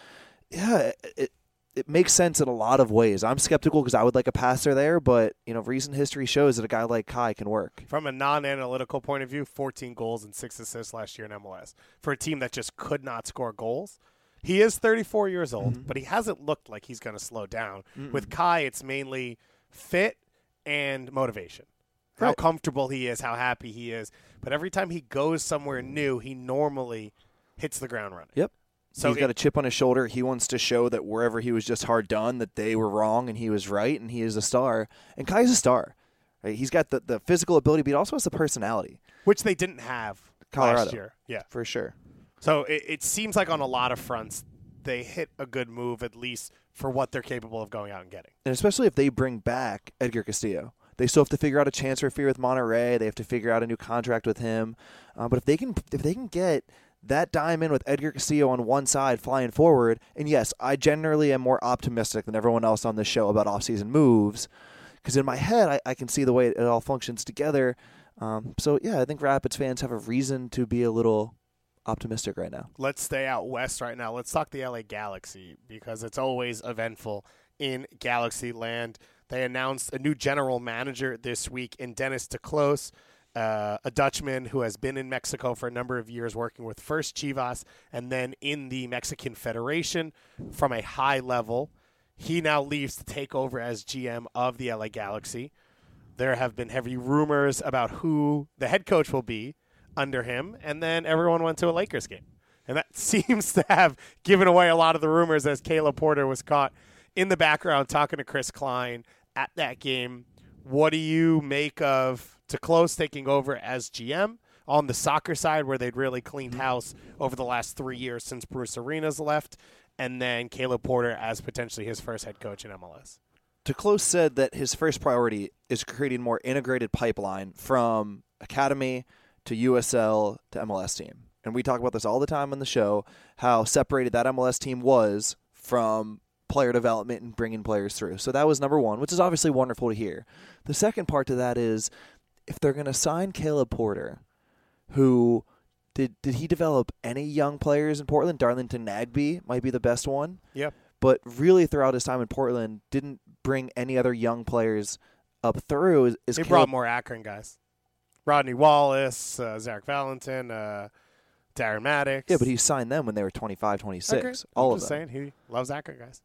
Speaker 4: yeah, it it makes sense in a lot of ways. I'm skeptical because I would like a passer there, but, you know, recent history shows that a guy like Kai can work.
Speaker 6: From a non-analytical point of view, fourteen goals and six assists last year in M L S. For a team that just could not score goals. He is thirty-four years old, mm-hmm. but he hasn't looked like he's going to slow down. Mm-mm. With Kai, it's mainly fit and motivation. How
Speaker 4: right.
Speaker 6: comfortable he is, how happy he is. But every time he goes somewhere new, he normally hits the ground running.
Speaker 4: Yep.
Speaker 6: So
Speaker 4: he's
Speaker 6: it,
Speaker 4: got a chip on his shoulder. He wants to show that wherever he was just hard done, that they were wrong and he was right, and he is a star. And Kai's a star. Right? He's got the, the physical ability, but he also has the personality.
Speaker 6: Which they didn't have
Speaker 4: Colorado.
Speaker 6: last year. Yeah.
Speaker 4: For sure.
Speaker 6: So it, it seems like on a lot of fronts, they hit a good move, at least for what they're capable of going out and getting.
Speaker 4: And especially if they bring back Edgar Castillo. They still have to figure out a transfer fee with Monterrey. They have to figure out a new contract with him. Uh, but if they can if they can get that diamond with Edgar Castillo on one side flying forward, and yes, I generally am more optimistic than everyone else on this show about offseason moves, because in my head, I, I can see the way it all functions together. Um, so, yeah, I think Rapids fans have a reason to be a little optimistic right now.
Speaker 6: Let's stay out west right now. Let's talk the L A Galaxy, because it's always eventful in Galaxy land. They announced a new general manager this week in Dennis Teclos, uh, a Dutchman who has been in Mexico for a number of years working with first Chivas and then in the Mexican Federation from a high level. He now leaves to take over as G M of the L A Galaxy. There have been heavy rumors about who the head coach will be under him, and then everyone went to a Lakers game. And that seems to have given away a lot of the rumors, as Caleb Porter was caught in the background talking to Chris Klein at that game. What do you make of Teclos taking over as G M on the soccer side, where they'd really cleaned house over the last three years since Bruce Arenas left, and then Caleb Porter as potentially his first head coach in M L S?
Speaker 4: Teclos said that his first priority is creating more integrated pipeline from academy to U S L to M L S team. And we talk about this all the time on the show, how separated that M L S team was from player development and bringing players through. So that was number one, which is obviously wonderful to hear. The second part to that is, if they're going to sign Caleb Porter, who did did he develop any young players in Portland? Darlington Nagbe might be the best one.
Speaker 6: Yep.
Speaker 4: But really throughout his time in Portland, didn't bring any other young players up through. Is, is
Speaker 6: They
Speaker 4: Caleb-
Speaker 6: brought more Akron guys. Rodney Wallace, uh, Zarek Valentin, uh, Darren Maddox.
Speaker 4: Yeah, but he signed them when they were twenty-five, twenty-six.
Speaker 6: Okay.
Speaker 4: All
Speaker 6: I'm
Speaker 4: of
Speaker 6: just
Speaker 4: them.
Speaker 6: saying, he loves Akron guys.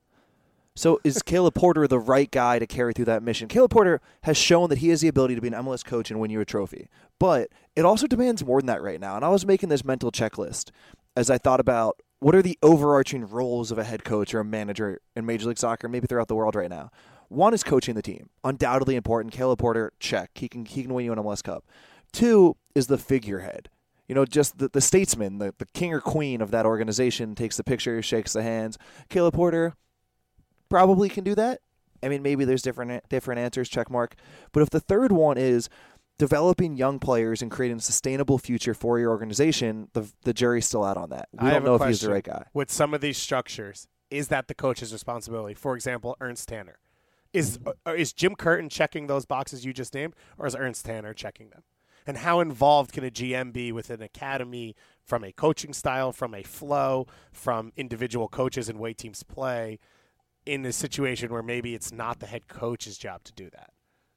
Speaker 4: So is Caleb Porter the right guy to carry through that mission? Caleb Porter has shown that he has the ability to be an M L S coach and win you a trophy. But it also demands more than that right now. And I was making this mental checklist as I thought about what are the overarching roles of a head coach or a manager in Major League Soccer, maybe throughout the world right now. One is coaching the team. Undoubtedly important. Caleb Porter, check. He can he can win you an M L S Cup. Two is the figurehead. You know, just the, the statesman, the, the king or queen of that organization takes the picture, shakes the hands. Caleb Porter, probably can do that. I mean, maybe there's different different answers, check mark. But if the third one is developing young players and creating a sustainable future for your organization, the the jury's still out on that. We
Speaker 6: I
Speaker 4: don't
Speaker 6: have a
Speaker 4: know if he's the
Speaker 6: question.
Speaker 4: right guy.
Speaker 6: With some of these structures, is that the coach's responsibility? For example, Ernst Tanner. Is uh, is Jim Curtin checking those boxes you just named, or is Ernst Tanner checking them? And how involved can a G M be with an academy from a coaching style, from a flow, from individual coaches and way teams play in a situation where maybe it's not the head coach's job to do that?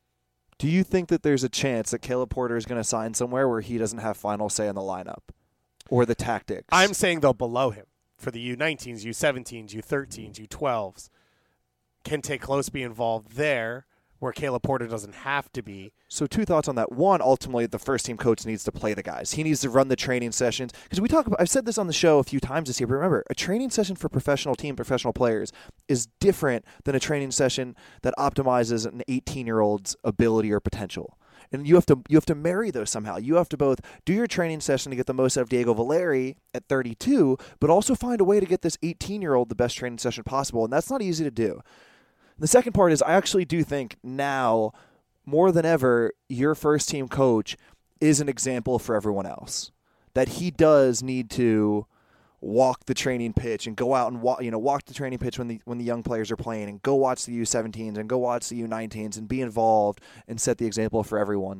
Speaker 4: Do you think that there's a chance that Caleb Porter is going to sign somewhere where he doesn't have final say in the lineup or the tactics?
Speaker 6: I'm saying, though, below him for the U nineteens, U seventeens, U thirteens, U twelves. Can Tay Close be involved there where Caleb Porter doesn't have to be?
Speaker 4: So two thoughts on that. One, ultimately, the first team coach needs to play the guys. He needs to run the training sessions. Because we talk about, I've said this on the show a few times this year, but remember, a training session for professional team, professional players is different than a training session that optimizes an eighteen-year-old's ability or potential. And you have to you have to marry those somehow. You have to both do your training session to get the most out of Diego Valeri at thirty-two, but also find a way to get this eighteen-year-old the best training session possible, and that's not easy to do. The second part is I actually do think now, more than ever, your first team coach is an example for everyone else. That he does need to walk the training pitch and go out and walk, you know, walk the training pitch when the when the young players are playing, and go watch the U seventeens and go watch the U nineteens and be involved and set the example for everyone.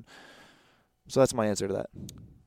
Speaker 4: So that's my answer to that.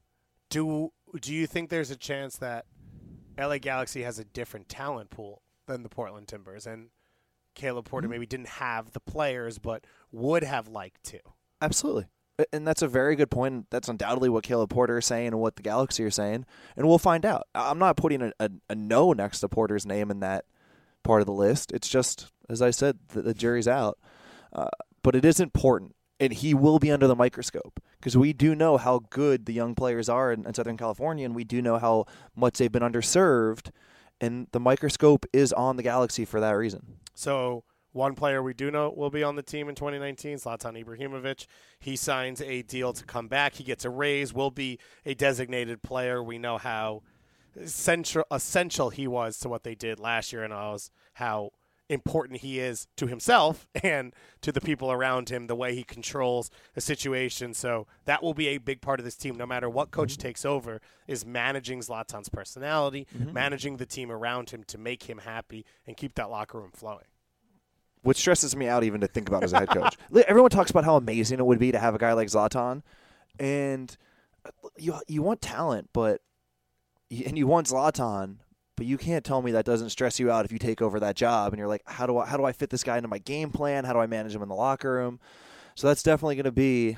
Speaker 6: Do do you think there's a chance that L A Galaxy has a different talent pool than the Portland Timbers, and Caleb Porter maybe didn't have the players but would have liked to?
Speaker 4: Absolutely. And that's a very good point. That's undoubtedly what Caleb Porter is saying and what the Galaxy are saying. And we'll find out. I'm not putting a, a, a no next to Porter's name in that part of the list. It's just, as I said, the, the jury's out. Uh, but it is important. And he will be under the microscope because we do know how good the young players are in, in Southern California, and we do know how much they've been underserved. And the microscope is on the Galaxy for that reason.
Speaker 6: So one player we do know will be on the team in twenty nineteen, Zlatan Ibrahimovic. He signs a deal to come back. He gets a raise, will be a designated player. We know how essential, essential he was to what they did last year, and how important he is to himself and to the people around him, the way he controls a situation. So that will be a big part of this team, no matter what coach mm-hmm. takes over, is managing Zlatan's personality, mm-hmm. managing the team around him to make him happy and keep that locker room flowing.
Speaker 4: Which stresses me out even to think about as a head coach. Everyone talks about how amazing it would be to have a guy like Zlatan, and you you want talent, but and you want Zlatan, but you can't tell me that doesn't stress you out if you take over that job and you're like, how do I how do I fit this guy into my game plan? How do I manage him in the locker room? So that's definitely going to be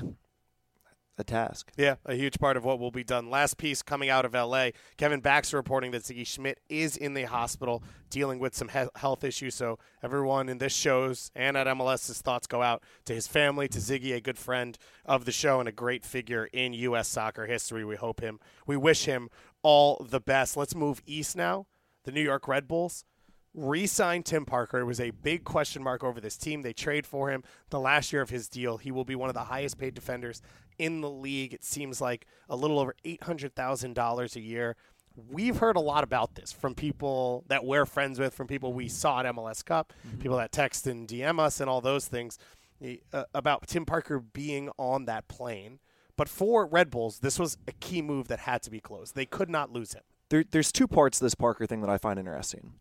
Speaker 4: a task.
Speaker 6: Yeah, a huge part of what will be done. Last piece coming out of L A, Kevin Baxter reporting that Ziggy Schmidt is in the hospital dealing with some he- health issues. So everyone in this show's and at M L S's thoughts go out to his family, to Ziggy, a good friend of the show and a great figure in U S soccer history. We hope him, we wish him all the best. Let's move east now. The New York Red Bulls re-signed Tim Parker. It was a big question mark over this team. They trade for him the last year of his deal. He will be one of the highest paid defenders in the league. It seems like a little over eight hundred thousand dollars a year. We've heard a lot about this from people that we're friends with, from people we saw at M L S Cup, mm-hmm. people that text and D M us and all those things uh, about Tim Parker being on that plane. But for Red Bulls, this was a key move that had to be closed. They could not lose him.
Speaker 4: There, there's two parts to this Parker thing that I find interesting.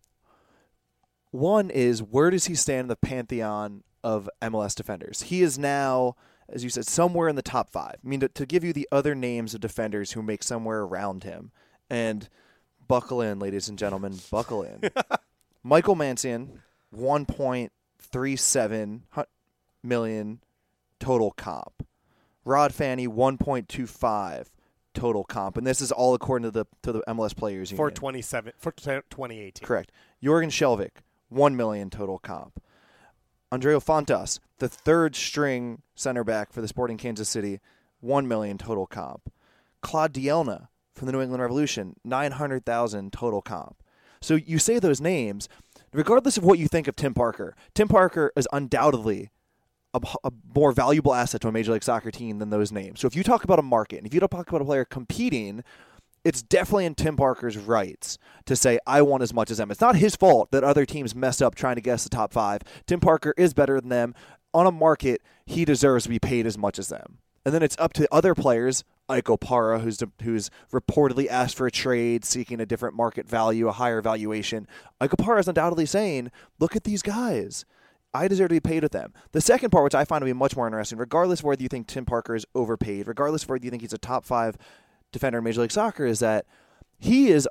Speaker 4: One is, where does he stand in the pantheon of M L S defenders? He is now, as you said, somewhere in the top five. I mean, to, to give you the other names of defenders who make somewhere around him. And buckle in, ladies and gentlemen, buckle in. Michael Mancian, one point three seven million total comp. Rod Fanny, one point two five total comp, and this is all according to the to the M L S Players Union.
Speaker 6: For twenty-seven for twenty eighteen.
Speaker 4: Correct. Jorgen Skjelvik, one million total comp. Andreo Fontas, the third string center back for the Sporting Kansas City, one million total comp. Claude Dielna from the New England Revolution, nine hundred thousand total comp. So you say those names, regardless of what you think of Tim Parker. Tim Parker is undoubtedly A, a more valuable asset to a Major League Soccer team than those names. So if you talk about a market, and if you don't talk about a player competing it's definitely in Tim Parker's rights to say, I want as much as them. It's not his fault that other teams messed up trying to guess the top five. Tim Parker is better than them. On a market, he deserves to be paid as much as them. And then it's up to other players, Ike Opara, who's who's reportedly asked for a trade, seeking a different market value, a higher valuation. Ike Opara is undoubtedly saying, look at these guys. I deserve to be paid with them. The second part, which I find to be much more interesting, regardless of whether you think Tim Parker is overpaid, regardless of whether you think he's a top five defender in Major League Soccer, is that he is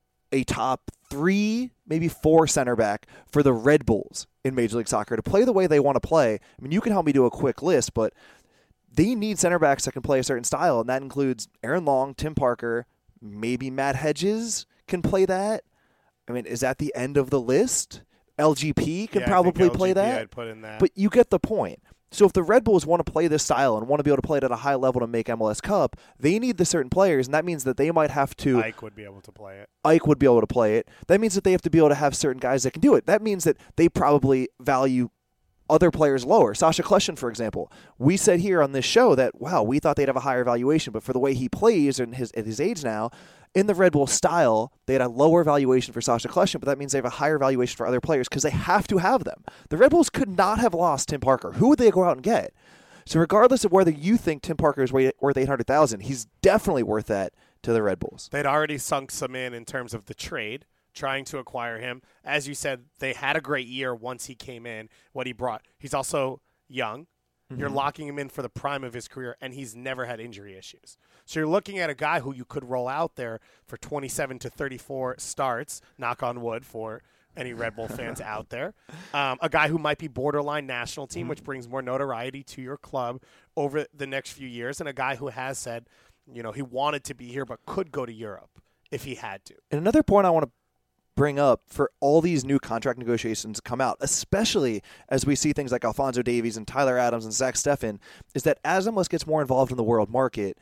Speaker 4: a top three, maybe four center back for the Red Bulls in Major League Soccer to play the way they want to play. I mean, you can help me do a quick list, but they need center backs that can play a certain style, and that includes Aaron Long, Tim Parker, maybe Matt Hedges can play that. I mean, is that the end of the list? L G P can
Speaker 6: yeah,
Speaker 4: probably
Speaker 6: I think
Speaker 4: play
Speaker 6: L G P
Speaker 4: that.
Speaker 6: I'd put in that.
Speaker 4: But you get the point. So if the Red Bulls want to play this style and want to be able to play it at a high level to make M L S Cup, they need the certain players, and that means that they might have to...
Speaker 6: Ike would be able to play it.
Speaker 4: Ike would be able to play it. That means that they have to be able to have certain guys that can do it. That means that they probably value other players lower. Sasha Kljestan, for example. We said here on this show that, wow, we thought they'd have a higher valuation, but for the way he plays and his, at his age now, in the Red Bull style, they had a lower valuation for Sasha Kljestan, but that means they have a higher valuation for other players because they have to have them. The Red Bulls could not have lost Tim Parker. Who would they go out and get? So regardless of whether you think Tim Parker is worth eight hundred thousand dollars, he's definitely worth that to the Red Bulls.
Speaker 6: They'd already sunk some in in terms of the trade, trying to acquire him. As you said, they had a great year once he came in, what he brought. He's also young. Mm-hmm. You're locking him in for the prime of his career, and he's never had injury issues. So you're looking at a guy who you could roll out there for twenty-seven to thirty-four starts, knock on wood for any Red Bull fans out there. Um, a guy who might be borderline national team, which brings more notoriety to your club over the next few years, and a guy who has said, you know, he wanted to be here but could go to Europe if he had to.
Speaker 4: And another point I want to bring up for all these new contract negotiations come out, especially as we see things like Alphonso Davies and Tyler Adams and Zach Steffen, is that as M L S gets more involved in the world market,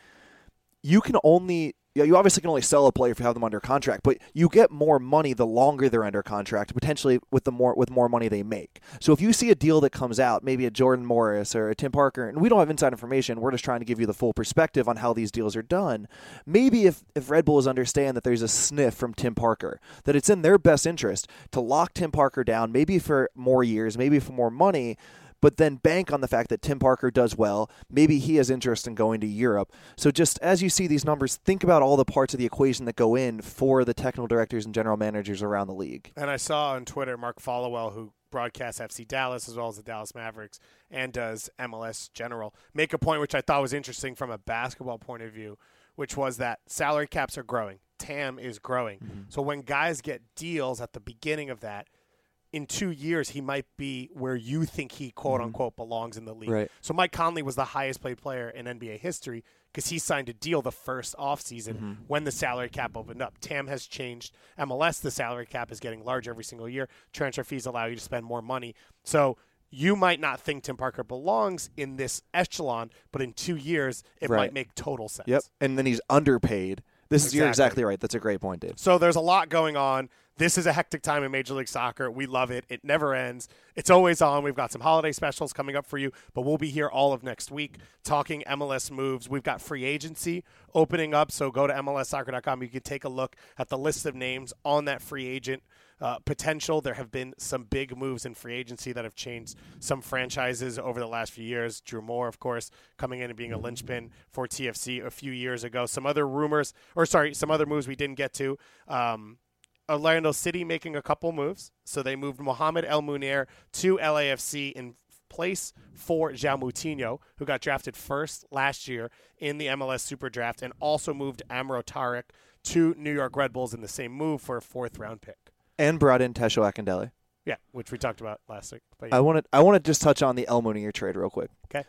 Speaker 4: you can only you, know, you obviously can only sell a player if you have them under contract, but you get more money the longer they're under contract, potentially with the more with more money they make. So if you see a deal that comes out, maybe a Jordan Morris or a Tim Parker, and we don't have inside information, we're just trying to give you the full perspective on how these deals are done. Maybe if, if Red Bulls understand that there's a sniff from Tim Parker, that it's in their best interest to lock Tim Parker down, maybe for more years, maybe for more money, but then bank on the fact that Tim Parker does well. Maybe he has interest in going to Europe. So just as you see these numbers, think about all the parts of the equation that go in for the technical directors and general managers around the league.
Speaker 6: And I saw on Twitter Mark Followell, who broadcasts F C Dallas as well as the Dallas Mavericks and does M L S General, make a point which I thought was interesting from a basketball point of view, which was that salary caps are growing. T A M is growing. Mm-hmm. So when guys get deals at the beginning of that, in two years, he might be where you think he, quote-unquote, belongs in the league. Right. So Mike Conley was the highest-paid player in N B A history because he signed a deal the first offseason mm-hmm. when the salary cap opened up. T A M has changed. M L S, the salary cap is getting larger every single year. Transfer fees allow you to spend more money. So you might not think Tim Parker belongs in this echelon, but in two years, it
Speaker 4: right.
Speaker 6: might make total sense.
Speaker 4: Yep, and then he's underpaid. This
Speaker 6: exactly.
Speaker 4: is You're exactly right. That's a great point, Dave.
Speaker 6: So there's a lot going on. This is a hectic time in Major League Soccer. We love it. It never ends. It's always on. We've got some holiday specials coming up for you, but we'll be here all of next week talking M L S moves. We've got free agency opening up, so go to M L S soccer dot com. You can take a look at the list of names on that free agent uh, potential. There have been some big moves in free agency that have changed some franchises over the last few years. Drew Moore, of course, coming in and being a linchpin for T F C a few years ago. Some other rumors, or sorry, some other moves we didn't get to. Um, Orlando City making a couple moves. So they moved Mohamed El Munir to L A F C in place for João Moutinho, who got drafted first last year in the M L S Super Draft, and also moved Amro Tariq to New York Red Bulls in the same move for a fourth-round pick.
Speaker 4: And brought in Tesho Akindele.
Speaker 6: Yeah, which we talked about last week. But yeah.
Speaker 4: I want to I want to just touch on the El Munir trade real quick.
Speaker 6: Okay.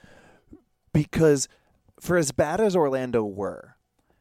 Speaker 4: Because for as bad as Orlando were,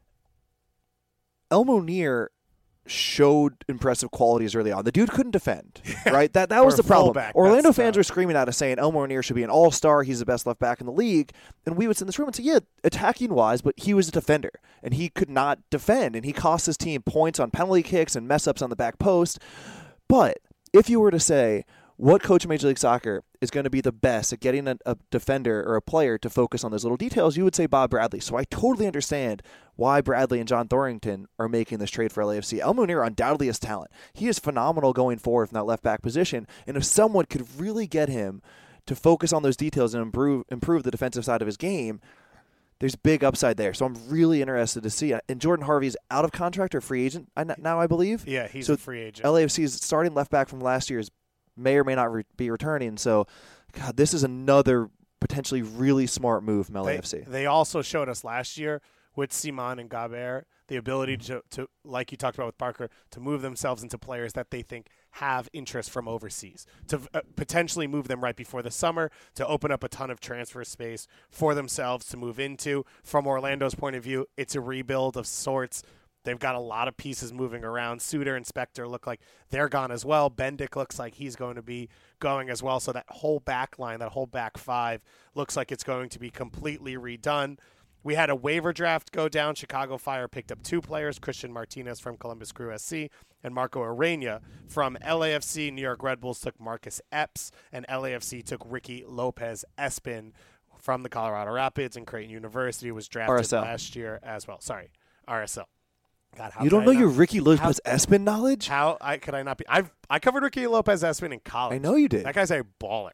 Speaker 4: El Munir showed impressive qualities early on. The dude couldn't defend, right? That that was the problem.
Speaker 6: Fullback,
Speaker 4: Orlando fans were screaming at us saying El Munir should be an all-star. He's the best left back in the league. And we would sit in this room and say, yeah, attacking-wise, but he was a defender. And he could not defend. And he cost his team points on penalty kicks and mess-ups on the back post. But if you were to say, what coach in Major League Soccer is going to be the best at getting a, a defender or a player to focus on those little details? You would say Bob Bradley. So I totally understand why Bradley and John Thorrington are making this trade for L A F C. El Munir undoubtedly has talent. He is phenomenal going forward from that left back position. And if someone could really get him to focus on those details and improve improve the defensive side of his game, there's big upside there. So I'm really interested to see. And Jordan Harvey's out of contract or free agent now, I believe.
Speaker 6: Yeah, he's
Speaker 4: so
Speaker 6: a free agent.
Speaker 4: L A F C's starting left back from last year's may or may not re- be returning. So, God, this is another potentially really smart move from L A F C.
Speaker 6: They, they also showed us last year with Simon and Gabert the ability to, to, like you talked about with Parker, to move themselves into players that they think have interest from overseas, to uh, potentially move them right before the summer, to open up a ton of transfer space for themselves to move into. From Orlando's point of view, it's a rebuild of sorts. They've got a lot of pieces moving around. Suter and Spector look like they're gone as well. Bendick looks like he's going to be going as well. So that whole back line, that whole back five, looks like it's going to be completely redone. We had a waiver draft go down. Chicago Fire picked up two players, Christian Martinez from Columbus Crew S C and Marco Arena from L A F C. New York Red Bulls took Marcus Epps, and L A F C took Ricky Lopez Espin from the Colorado Rapids, and Creighton University was drafted
Speaker 4: R S L
Speaker 6: last year as well. Sorry, R S L. God, how
Speaker 4: you don't
Speaker 6: I
Speaker 4: know
Speaker 6: not,
Speaker 4: your Ricky Lopez Espin knowledge?
Speaker 6: How I could I not be? I've I covered Ricky Lopez Espin in college.
Speaker 4: I know you did.
Speaker 6: That guy's a baller.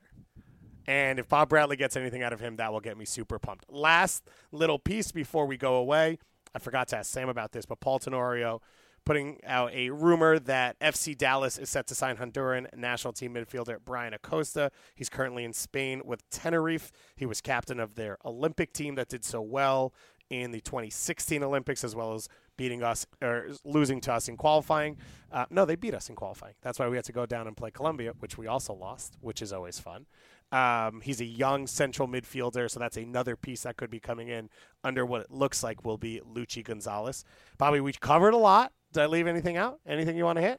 Speaker 6: And if Bob Bradley gets anything out of him, that will get me super pumped. Last little piece before we go away. I forgot to ask Sam about this, but Paul Tenorio putting out a rumor that F C Dallas is set to sign Honduran national team midfielder Brian Acosta. He's currently in Spain with Tenerife. He was captain of their Olympic team that did so well in the twenty sixteen Olympics, as well as beating us or losing to us in qualifying. Uh, no, they beat us in qualifying. That's why we had to go down and play Colombia, which we also lost, which is always fun. Um, he's a young central midfielder, so that's another piece that could be coming in under what it looks like will be Luchi Gonzalez. Bobby, we covered a lot. Did I leave anything out? Anything you want to hit?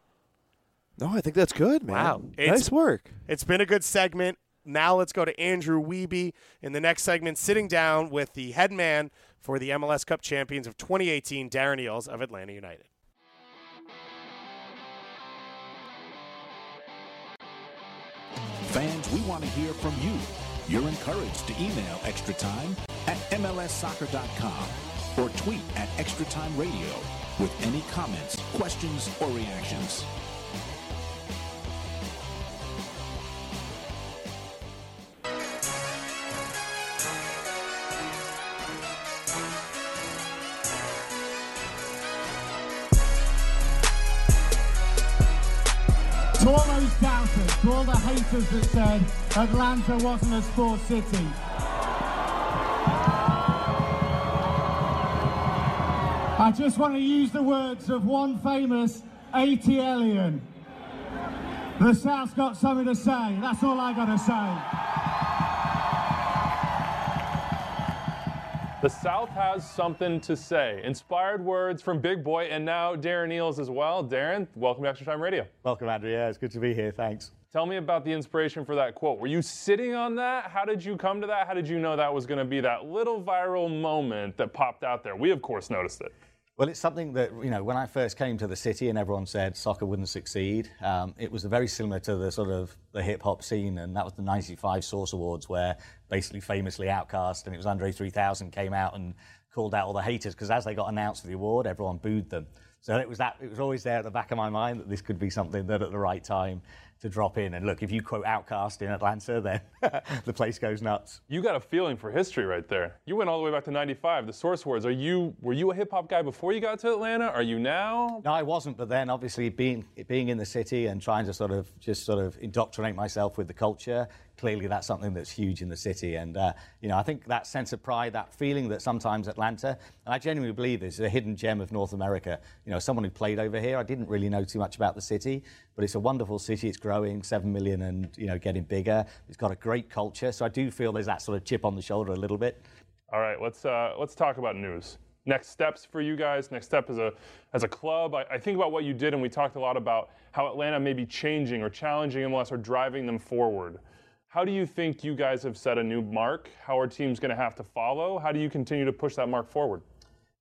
Speaker 4: No, I think that's good, man.
Speaker 6: Wow.
Speaker 4: Nice
Speaker 6: It's,
Speaker 4: work.
Speaker 6: It's been a good segment. Now let's go to Andrew Wiebe in the next segment, sitting down with the head man for the M L S Cup champions of twenty eighteen, Darren Eales of Atlanta United.
Speaker 1: Fans, we want to hear from you. You're encouraged to email Extra Time at M L S soccer dot com or tweet at Extra Time Radio with any comments, questions, or reactions.
Speaker 8: To all those doubters, to all the haters that said Atlanta wasn't a sports city. I just want to use the words of one famous ATLian. The South's got something to say. That's all I got to say.
Speaker 3: The South has something to say. Inspired words from Big Boy and now Darren Eales as well. Darren, welcome to Extra Time Radio.
Speaker 9: Welcome, Andrew. Yeah, it's good to be here. Thanks.
Speaker 3: Tell me about the inspiration for that quote. Were you sitting on that? How did you come to that? How did you know that was going to be that little viral moment that popped out there? We, of course, noticed it.
Speaker 9: Well, it's something that, you know, when I first came to the city and everyone said soccer wouldn't succeed, um, it was very similar to the sort of the hip-hop scene, and that was the ninety-five Source Awards where basically famously Outkast, and it was Andre three thousand came out and called out all the haters, because as they got announced for the award, everyone booed them. So it was that. It was always there at the back of my mind that this could be something that at the right time to drop in. And look, if you quote Outkast in Atlanta, then the place goes nuts.
Speaker 3: You got a feeling for history right there. You went all the way back to ninety-five, the Source Awards. Are you, were you a hip-hop guy before you got to Atlanta? Are you now?
Speaker 9: No, I wasn't, but then obviously being being in the city and trying to sort of just sort of indoctrinate myself with the culture, clearly that's something that's huge in the city. And, uh, you know, I think that sense of pride, that feeling that sometimes Atlanta, and I genuinely believe this is a hidden gem of North America. You know, someone who played over here, I didn't really know too much about the city, but it's a wonderful city. It's growing, seven million and, you know, getting bigger. It's got a great culture. So I do feel there's that sort of chip on the shoulder a little bit.
Speaker 3: All right, let's uh, let's talk about news. Next steps for you guys, next step as a as a club. I, I think about what you did, and we talked a lot about how Atlanta may be changing or challenging M L S or driving them forward. How do you think you guys have set a new mark? How are teams going to have to follow? How do you continue to push that mark forward?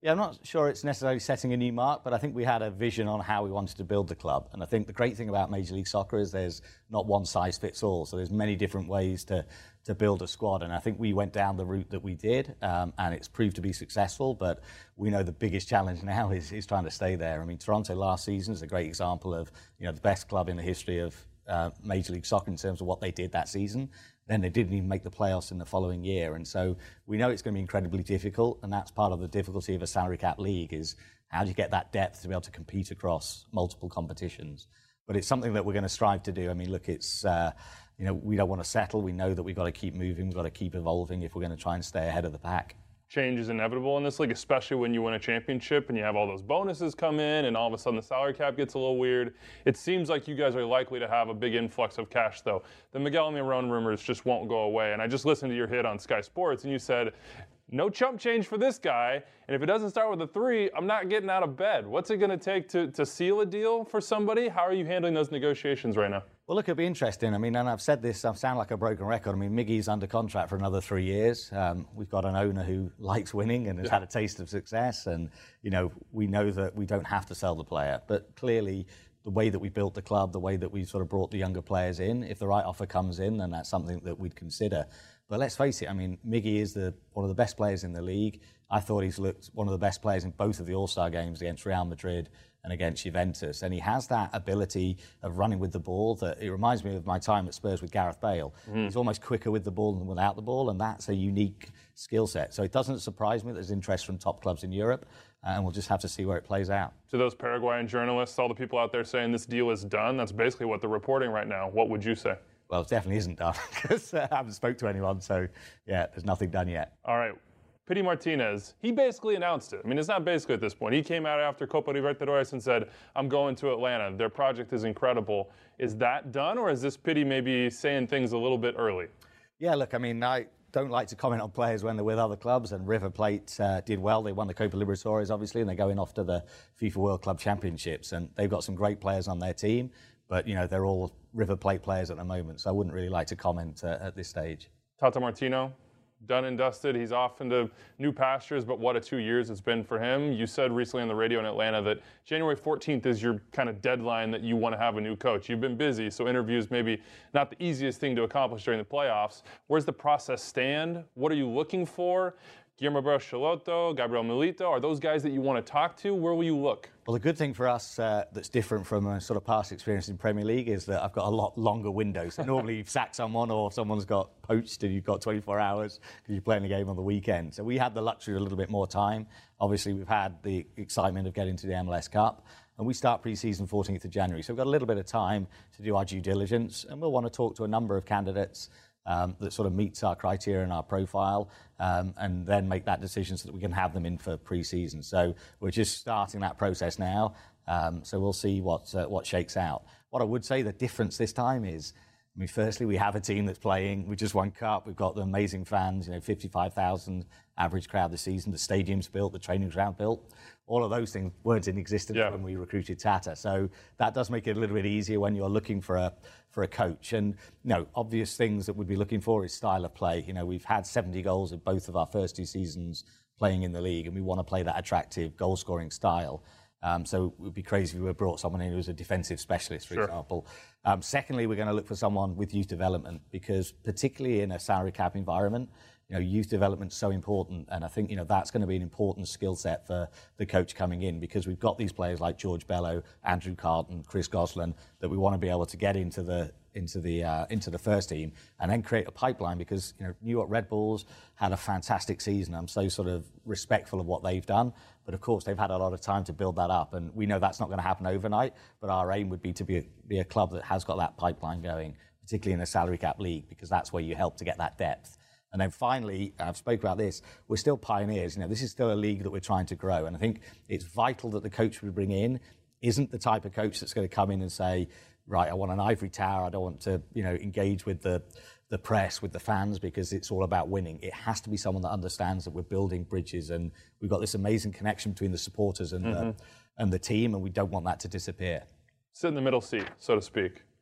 Speaker 9: Yeah, I'm not sure it's necessarily setting a new mark, but I think we had a vision on how we wanted to build the club. And I think the great thing about Major League Soccer is there's not one size fits all. So there's many different ways to, to build a squad. And I think we went down the route that we did, um, and it's proved to be successful. But we know the biggest challenge now is, is trying to stay there. I mean, Toronto last season is a great example of, you know, the best club in the history of uh, Major League Soccer in terms of what they did that season. Then they didn't even make the playoffs in the following year. And so we know it's going to be incredibly difficult, and that's part of the difficulty of a salary cap league is how do you get that depth to be able to compete across multiple competitions. But it's something that we're going to strive to do. I mean, look, it's, uh, you know, we don't want to settle. We know that we've got to keep moving. We've got to keep evolving if we're going to try and stay ahead of the pack.
Speaker 3: Change is inevitable in this league, especially when you win a championship and you have all those bonuses come in and all of a sudden the salary cap gets a little weird. It seems like you guys are likely to have a big influx of cash, though. The Miguel Almiron rumors just won't go away. And I just listened to your hit on Sky Sports, and you said, no chump change for this guy, and if it doesn't start with a three, I'm not getting out of bed. What's it going to take to to seal a deal for somebody? How are you handling those negotiations right now?
Speaker 9: Well, look, it'll be interesting. I mean, and I've said this, I sound like a broken record. I mean, Miggy's under contract for another three years. Um, we've got an owner who likes winning and has yeah. had a taste of success. And, you know, we know that we don't have to sell the player. But clearly, the way that we built the club, the way that we sort of brought the younger players in, if the right offer comes in, then that's something that we'd consider. But let's face it, I mean, Miggy is the one of the best players in the league. I thought he's looked one of the best players in both of the All-Star games against Real Madrid and against Juventus. And he has that ability of running with the ball that it reminds me of my time at Spurs with Gareth Bale. Mm. He's almost quicker with the ball than without the ball, and that's a unique skill set. So it doesn't surprise me that there's interest from top clubs in Europe, and we'll just have to see where it plays out.
Speaker 3: To those Paraguayan journalists, all the people out there saying this deal is done, that's basically what they're reporting right now. What would you say?
Speaker 9: Well, it definitely isn't done because uh, I haven't spoke to anyone, so yeah, there's nothing done yet.
Speaker 3: All right. Pity Martinez, he basically announced it. I mean, it's not basically at this point. He came out after Copa Libertadores and said, I'm going to Atlanta. Their project is incredible. Is that done, or is this Pity maybe saying things a little bit early?
Speaker 9: Yeah, look, I mean, I don't like to comment on players when they're with other clubs, and River Plate uh, did well. They won the Copa Libertadores, obviously, and they're going off to the FIFA World Club Championships, and they've got some great players on their team, but, you know, they're all River Plate players at the moment, so I wouldn't really like to comment uh, at this stage.
Speaker 3: Tata Martino, done and dusted. He's off into new pastures, but what a two years it's been for him. You said recently on the radio in Atlanta that January fourteenth is your kind of deadline that you want to have a new coach. You've been busy, so interviews maybe not the easiest thing to accomplish during the playoffs. Where's the process stand? What are you looking for? Guillermo Barros-Schelotto, Gabriel Milito, are those guys that you want to talk to? Where will you look?
Speaker 9: Well, the good thing for us uh, that's different from a sort of past experience in Premier League is that I've got a lot longer windows. So normally you've sacked someone or someone's got poached and you've got twenty-four hours because you're playing the game on the weekend. So we had the luxury of a little bit more time. Obviously, we've had the excitement of getting to the M L S Cup. And we start pre-season fourteenth of January. So we've got a little bit of time to do our due diligence. And we'll want to talk to a number of candidates Um, that sort of meets our criteria and our profile, um, and then make that decision so that we can have them in for pre-season. So we're just starting that process now. Um, so we'll see what uh, what shakes out. What I would say the difference this time is, I mean, firstly, we have a team that's playing. We just won Cup. We've got the amazing fans, you know, fifty-five thousand average crowd this season. The stadium's built, the training ground built. All of those things weren't in existence yeah. when we recruited Tata. So that does make it a little bit easier when you're looking for a for a coach. And, you know, obvious things that we'd be looking for is style of play. You know, we've had seventy goals in both of our first two seasons playing in the league, and we want to play that attractive goal-scoring style. Um, so it would be crazy if we brought someone in who was a defensive specialist, for sure. example. Um, secondly, we're going to look for someone with youth development, because particularly in a salary cap environment, you know, youth development is so important, and I think, you know, that's going to be an important skill set for the coach coming in, because we've got these players like George Bello, Andrew Carlton, Chris Goslan that we want to be able to get into the into the uh, into the first team and then create a pipeline, because, you know, New York Red Bulls had a fantastic season. I'm so sort of respectful of what they've done, but of course they've had a lot of time to build that up, and we know that's not going to happen overnight. But our aim would be to be a, be a club that has got that pipeline going, particularly in a salary cap league, because that's where you help to get that depth. And then finally, I've spoke about this, we're still pioneers. You know, this is still a league that we're trying to grow. And I think it's vital that the coach we bring in isn't the type of coach that's going to come in and say, right, I want an ivory tower. I don't want to, you know, engage with the, the press, with the fans, because it's all about winning. It has to be someone that understands that we're building bridges, and we've got this amazing connection between the supporters and, mm-hmm. the, and the team, and we don't want that to disappear.
Speaker 3: Sit in the middle seat, so to speak.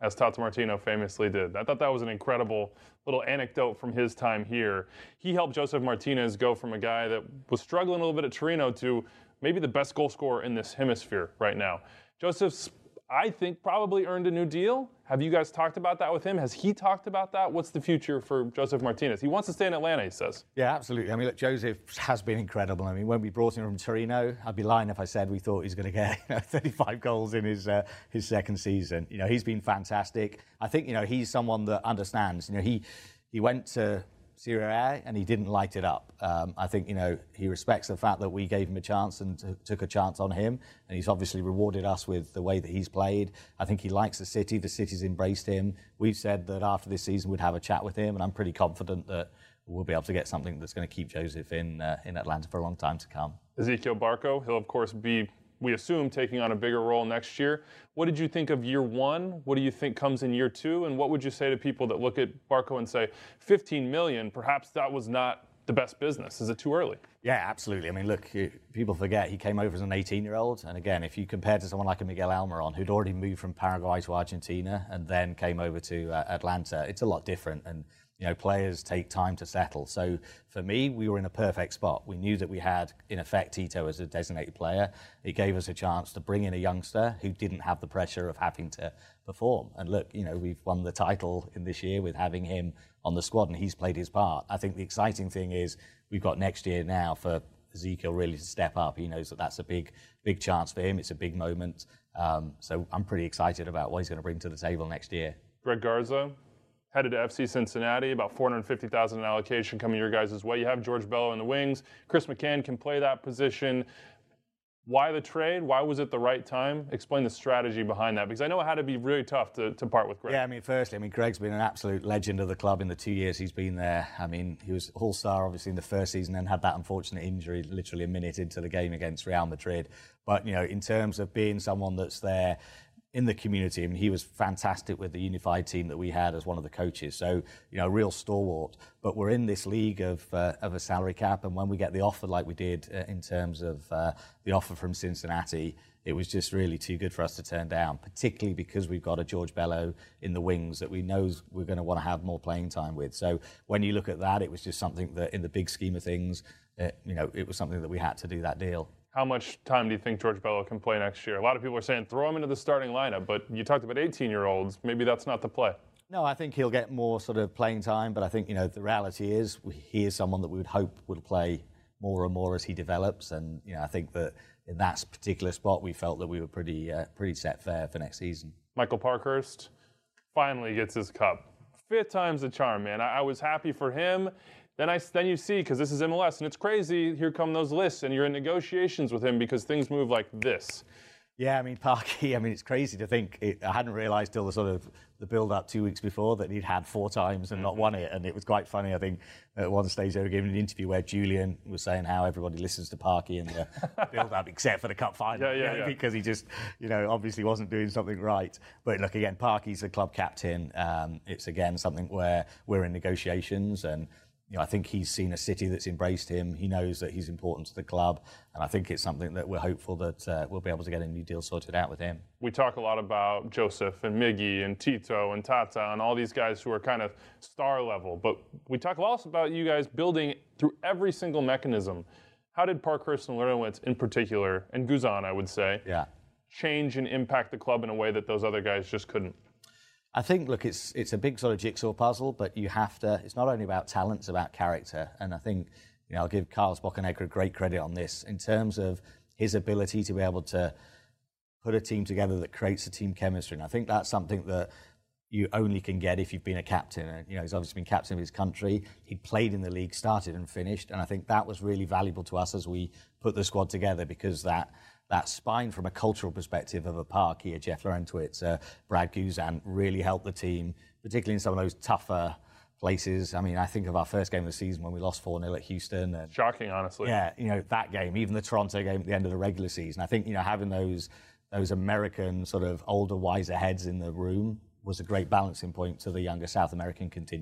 Speaker 3: as Tata Martino famously did. I thought that was an incredible little anecdote from his time here. He helped Josef Martinez go from a guy that was struggling a little bit at Torino to maybe the best goal scorer in this hemisphere right now. Josef's, I think, probably earned a new deal. Have you guys talked about that with him? Has he talked about that? What's the future for Josef Martinez? He wants to stay in Atlanta, he says.
Speaker 9: Yeah, absolutely. I mean, look, Josef has been incredible. I mean, when we brought him from Torino, I'd be lying if I said we thought he was going to get you know, thirty-five goals in his uh, his second season. You know, he's been fantastic. I think, you know, he's someone that understands. You know, he he went to Serie A and he didn't light it up. Um, I think, you know, he respects the fact that we gave him a chance and t- took a chance on him, and he's obviously rewarded us with the way that he's played. I think he likes the city. The city's embraced him. We've said that after this season we'd have a chat with him, and I'm pretty confident that we'll be able to get something that's going to keep Josef in uh, in Atlanta for a long time to come.
Speaker 3: Ezequiel Barco, he'll of course be, we assume, taking on a bigger role next year. What did you think of year one? What do you think comes in year two? And what would you say to people that look at Barco and say, fifteen million, perhaps that was not the best business? Is it too early?
Speaker 9: Yeah, absolutely. I mean, look, people forget he came over as an eighteen-year-old. And again, if you compare to someone like a Miguel Almiron, who'd already moved from Paraguay to Argentina and then came over to uh, Atlanta, it's a lot different. And you know, players take time to settle. So for me, we were in a perfect spot. We knew that we had, in effect, Tito as a designated player. It gave us a chance to bring in a youngster who didn't have the pressure of having to perform. And look, you know, we've won the title in this year with having him on the squad, and he's played his part. I think the exciting thing is we've got next year now for Ezequiel really to step up. He knows that that's a big, big chance for him. It's a big moment. Um, so I'm pretty excited about what he's going to bring to the table next year.
Speaker 3: Greg Garza, headed to F C Cincinnati, about four hundred fifty thousand dollars in allocation coming your guys' way. You have George Bello in the wings. Chris McCann can play that position. Why the trade? Why was it the right time? Explain the strategy behind that, because I know it had to be really tough to, to part with Greg.
Speaker 9: Yeah, I mean, firstly, I mean, Greg's been an absolute legend of the club in the two years he's been there. I mean, he was all-star, obviously, in the first season and had that unfortunate injury literally a minute into the game against Real Madrid. But, you know, in terms of being someone that's there in the community, I mean, he was fantastic with the unified team that we had as one of the coaches. So, you know, real stalwart. But we're in this league of uh, of a salary cap, and when we get the offer like we did uh, in terms of uh, the offer from Cincinnati, it was just really too good for us to turn down, particularly because we've got a George Bello in the wings that we know we're going to want to have more playing time with. So when you look at that, it was just something that in the big scheme of things, uh, you know, it was something that we had to do that deal.
Speaker 3: How much time do you think George Bello can play next year? A lot of people are saying throw him into the starting lineup, but you talked about eighteen-year-olds. Maybe that's not the play.
Speaker 9: No, I think he'll get more sort of playing time, but I think, you know, the reality is he is someone that we would hope will play more and more as he develops. And, you know, I think that in that particular spot, we felt that we were pretty uh, pretty set fair for next season.
Speaker 3: Michael Parkhurst finally gets his cup. Fifth time's the charm, man. I, I was happy for him. Then I then you see, because this is M L S and it's crazy, here come those lists and you're in negotiations with him because things move like this.
Speaker 9: Yeah, I mean, Parky, I mean, it's crazy to think. It, I hadn't realised till the sort of the build-up two weeks before that he'd had four times and not won it. And it was quite funny, I think, at one stage they were giving an interview where Julian was saying how everybody listens to Parky in the build-up except for the cup final.
Speaker 3: Yeah, yeah,
Speaker 9: you know,
Speaker 3: yeah.
Speaker 9: Because he just, you know, obviously wasn't doing something right. But look, again, Parky's the club captain. Um, it's, again, something where we're in negotiations and, you know, I think he's seen a city that's embraced him. He knows that he's important to the club. And I think it's something that we're hopeful that uh, we'll be able to get a new deal sorted out with him.
Speaker 3: We talk a lot about Josef and Miggy and Tito and Tata and all these guys who are kind of star level. But we talk a lot about you guys building through every single mechanism. How did Parkhurst and Leronowitz in particular, and Guzan, I would say,
Speaker 9: yeah.
Speaker 3: change and impact the club in a way that those other guys just couldn't?
Speaker 9: I think, look, it's it's a big sort of jigsaw puzzle, but you have to, it's not only about talent, it's about character. And I think, you know, I'll give Carlos Bocanegra great credit on this in terms of his ability to be able to put a team together that creates a team chemistry. And I think that's something that you only can get if you've been a captain. And, you know, he's obviously been captain of his country. He'd played in the league, started and finished. And I think that was really valuable to us as we put the squad together because that that spine from a cultural perspective of a Parky, a Jeff Leronowitz, uh, Brad Guzan really helped the team, particularly in some of those tougher places. I mean, I think of our first game of the season when we lost four nil at Houston. And,
Speaker 3: Shocking, honestly.
Speaker 9: Yeah, you know, that game, even the Toronto game at the end of the regular season. I think, you know, having those those American sort of older, wiser heads in the room was a great balancing point to the younger South American contingent.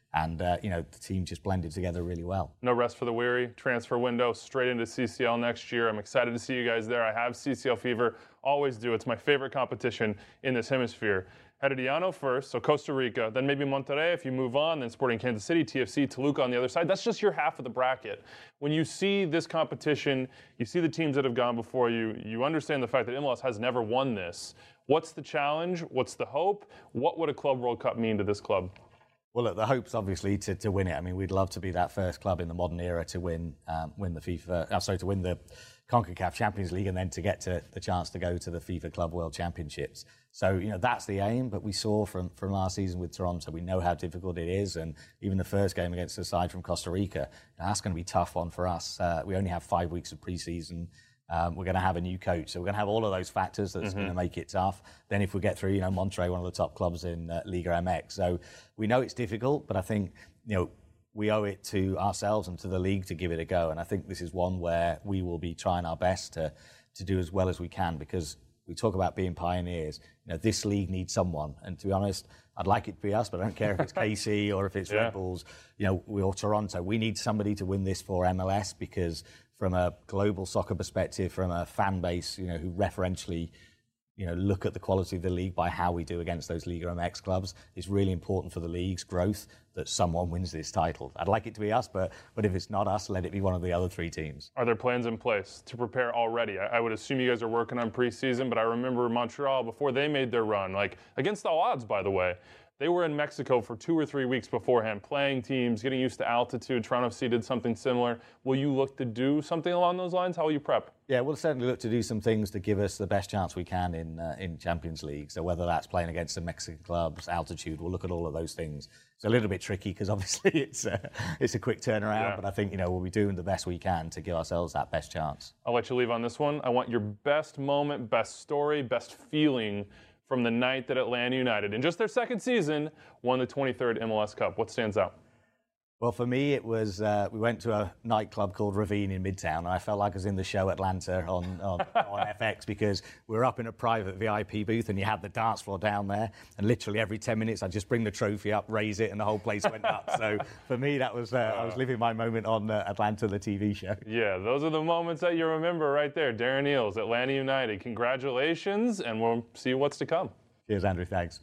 Speaker 9: And, uh, you know, the team just blended together really well.
Speaker 3: No rest for the weary. Transfer window straight into C C L next year. I'm excited to see you guys there. I have C C L fever. Always do. It's my favorite competition in this hemisphere. Herediano first, so Costa Rica, then maybe Monterrey if you move on, then Sporting Kansas City, T F C, Toluca on the other side. That's just your half of the bracket. When you see this competition, you see the teams that have gone before you, you understand the fact that M L S has never won this. What's the challenge? What's the hope? What would a Club World Cup mean to this club?
Speaker 9: Well, look, the hope's obviously to, to win it. I mean, we'd love to be that first club in the modern era to win um, win the FIFA, uh, sorry, to win the CONCACAF Champions League and then to get to the chance to go to the FIFA Club World Championships. So, you know, that's the aim, but we saw from, from last season with Toronto, we know how difficult it is, and even the first game against the side from Costa Rica, that's going to be a tough one for us. Uh, we only have five weeks of preseason. Um, we're going to have a new coach, so we're going to have all of those factors that's mm-hmm. going to make it tough. Then if we get through, you know, Monterrey, one of the top clubs in uh, Liga M X. So we know it's difficult, but I think, you know, we owe it to ourselves and to the league to give it a go. And I think this is one where we will be trying our best to, to do as well as we can, because we talk about being pioneers. You know, this league needs someone. And to be honest, I'd like it to be us, but I don't care if it's K C or if it's yeah. Red Bulls, you know, or Toronto. We need somebody to win this for M L S, because from a global soccer perspective, from a fan base, you know, who referentially, you know, look at the quality of the league by how we do against those Liga M X clubs, it's really important for the league's growth that someone wins this title. I'd like it to be us, but but if it's not us, let it be one of the other three teams.
Speaker 3: Are there plans in place to prepare already? I, I would assume you guys are working on preseason, but I remember Montreal, before they made their run, like against all odds, by the way, they were in Mexico for two or three weeks beforehand, playing teams, getting used to altitude. Toronto F C did something similar. Will you look to do something along those lines? How will you prep?
Speaker 9: Yeah, we'll certainly look to do some things to give us the best chance we can in uh, in Champions League. So whether that's playing against the Mexican clubs, altitude, we'll look at all of those things. It's a little bit tricky because obviously it's a, it's a quick turnaround, yeah. but I think, you know, we'll be doing the best we can to give ourselves that best chance.
Speaker 3: I'll let you leave on this one. I want your best moment, best story, best feeling from the night that Atlanta United, in just their second season, won the twenty-third M L S Cup. What stands out?
Speaker 9: Well, for me, it was, uh, we went to a nightclub called Ravine in Midtown, and I felt like I was in the show Atlanta on, on, on F X, because we were up in a private V I P booth and you had the dance floor down there, and literally every ten minutes I'd just bring the trophy up, raise it, and the whole place went nuts. So for me, that was, uh, I was living my moment on uh, Atlanta, the T V show.
Speaker 3: Yeah, those are the moments that you remember right there. Darren Eales, Atlanta United. Congratulations, and we'll see what's to come.
Speaker 9: Cheers, Andrew. Thanks.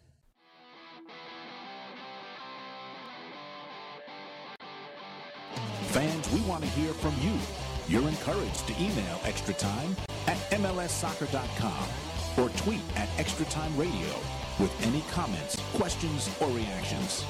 Speaker 1: Fans, we want to hear from you. You're encouraged to email Extra Time at M L S soccer dot com or tweet at Extra Time Radio with any comments, questions, or reactions.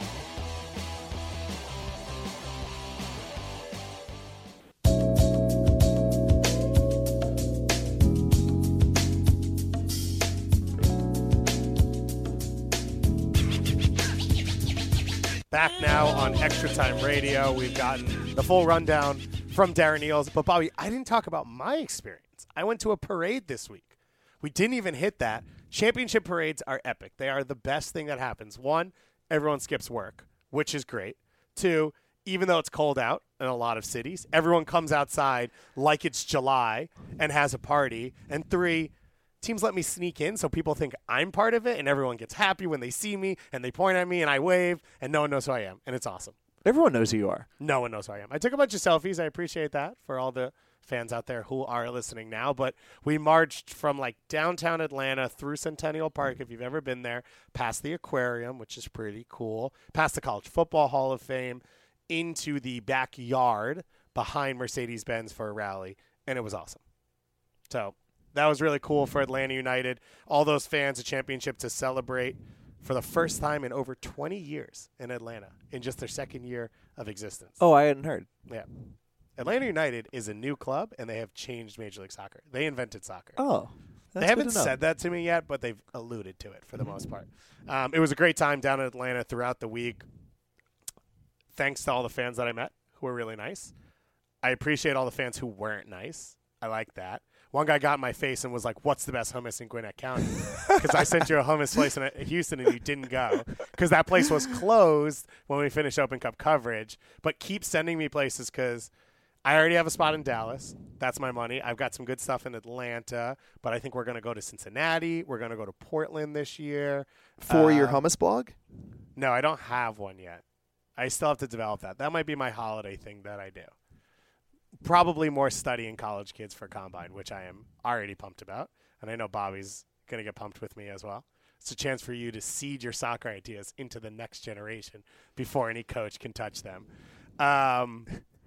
Speaker 6: Back now on Extra Time Radio. We've gotten the full rundown from Darren Eales. But, Bobby, I didn't talk about my experience. I went to a parade this week. We didn't even hit that. Championship parades are epic. They are the best thing that happens. One, everyone skips work, which is great. Two, even though it's cold out in a lot of cities, everyone comes outside like it's July and has a party. And three, teams let me sneak in so people think I'm part of it, and everyone gets happy when they see me, and they point at me, and I wave, and no one knows who I am, and it's awesome.
Speaker 4: Everyone knows who you are.
Speaker 6: No one knows who I am. I took a bunch of selfies. I appreciate that for all the fans out there who are listening now, but we marched from like downtown Atlanta through Centennial Park, if you've ever been there, past the aquarium, which is pretty cool, past the College Football Hall of Fame, into the backyard behind Mercedes-Benz for a rally, and it was awesome. So that was really cool for Atlanta United. All those fans, a championship to celebrate for the first time in over twenty years in Atlanta, in just their second year of existence.
Speaker 4: Oh, I hadn't heard.
Speaker 6: Yeah. Atlanta United is a new club, and they have changed Major League Soccer. They invented soccer.
Speaker 4: Oh, that's
Speaker 6: They haven't
Speaker 4: good to know.
Speaker 6: said that to me yet, but they've alluded to it for the most part. Um, it was a great time down in Atlanta throughout the week. Thanks to all the fans that I met who were really nice. I appreciate all the fans who weren't nice. I like that. One guy got in my face and was like, what's the best hummus in Gwinnett County? Because I sent you a hummus place in Houston and you didn't go. Because that place was closed when we finished Open Cup coverage. But keep sending me places because I already have a spot in Dallas. That's my money. I've got some good stuff in Atlanta. But I think we're going to go to Cincinnati. We're going to go to Portland this year.
Speaker 4: For
Speaker 6: uh,
Speaker 4: your hummus blog?
Speaker 6: No, I don't have one yet. I still have to develop that. That might be my holiday thing that I do. Probably more studying college kids for Combine, which I am already pumped about. And I know Bobby's going to get pumped with me as well. It's a chance for you to seed your soccer ideas into the next generation before any coach can touch them. Um,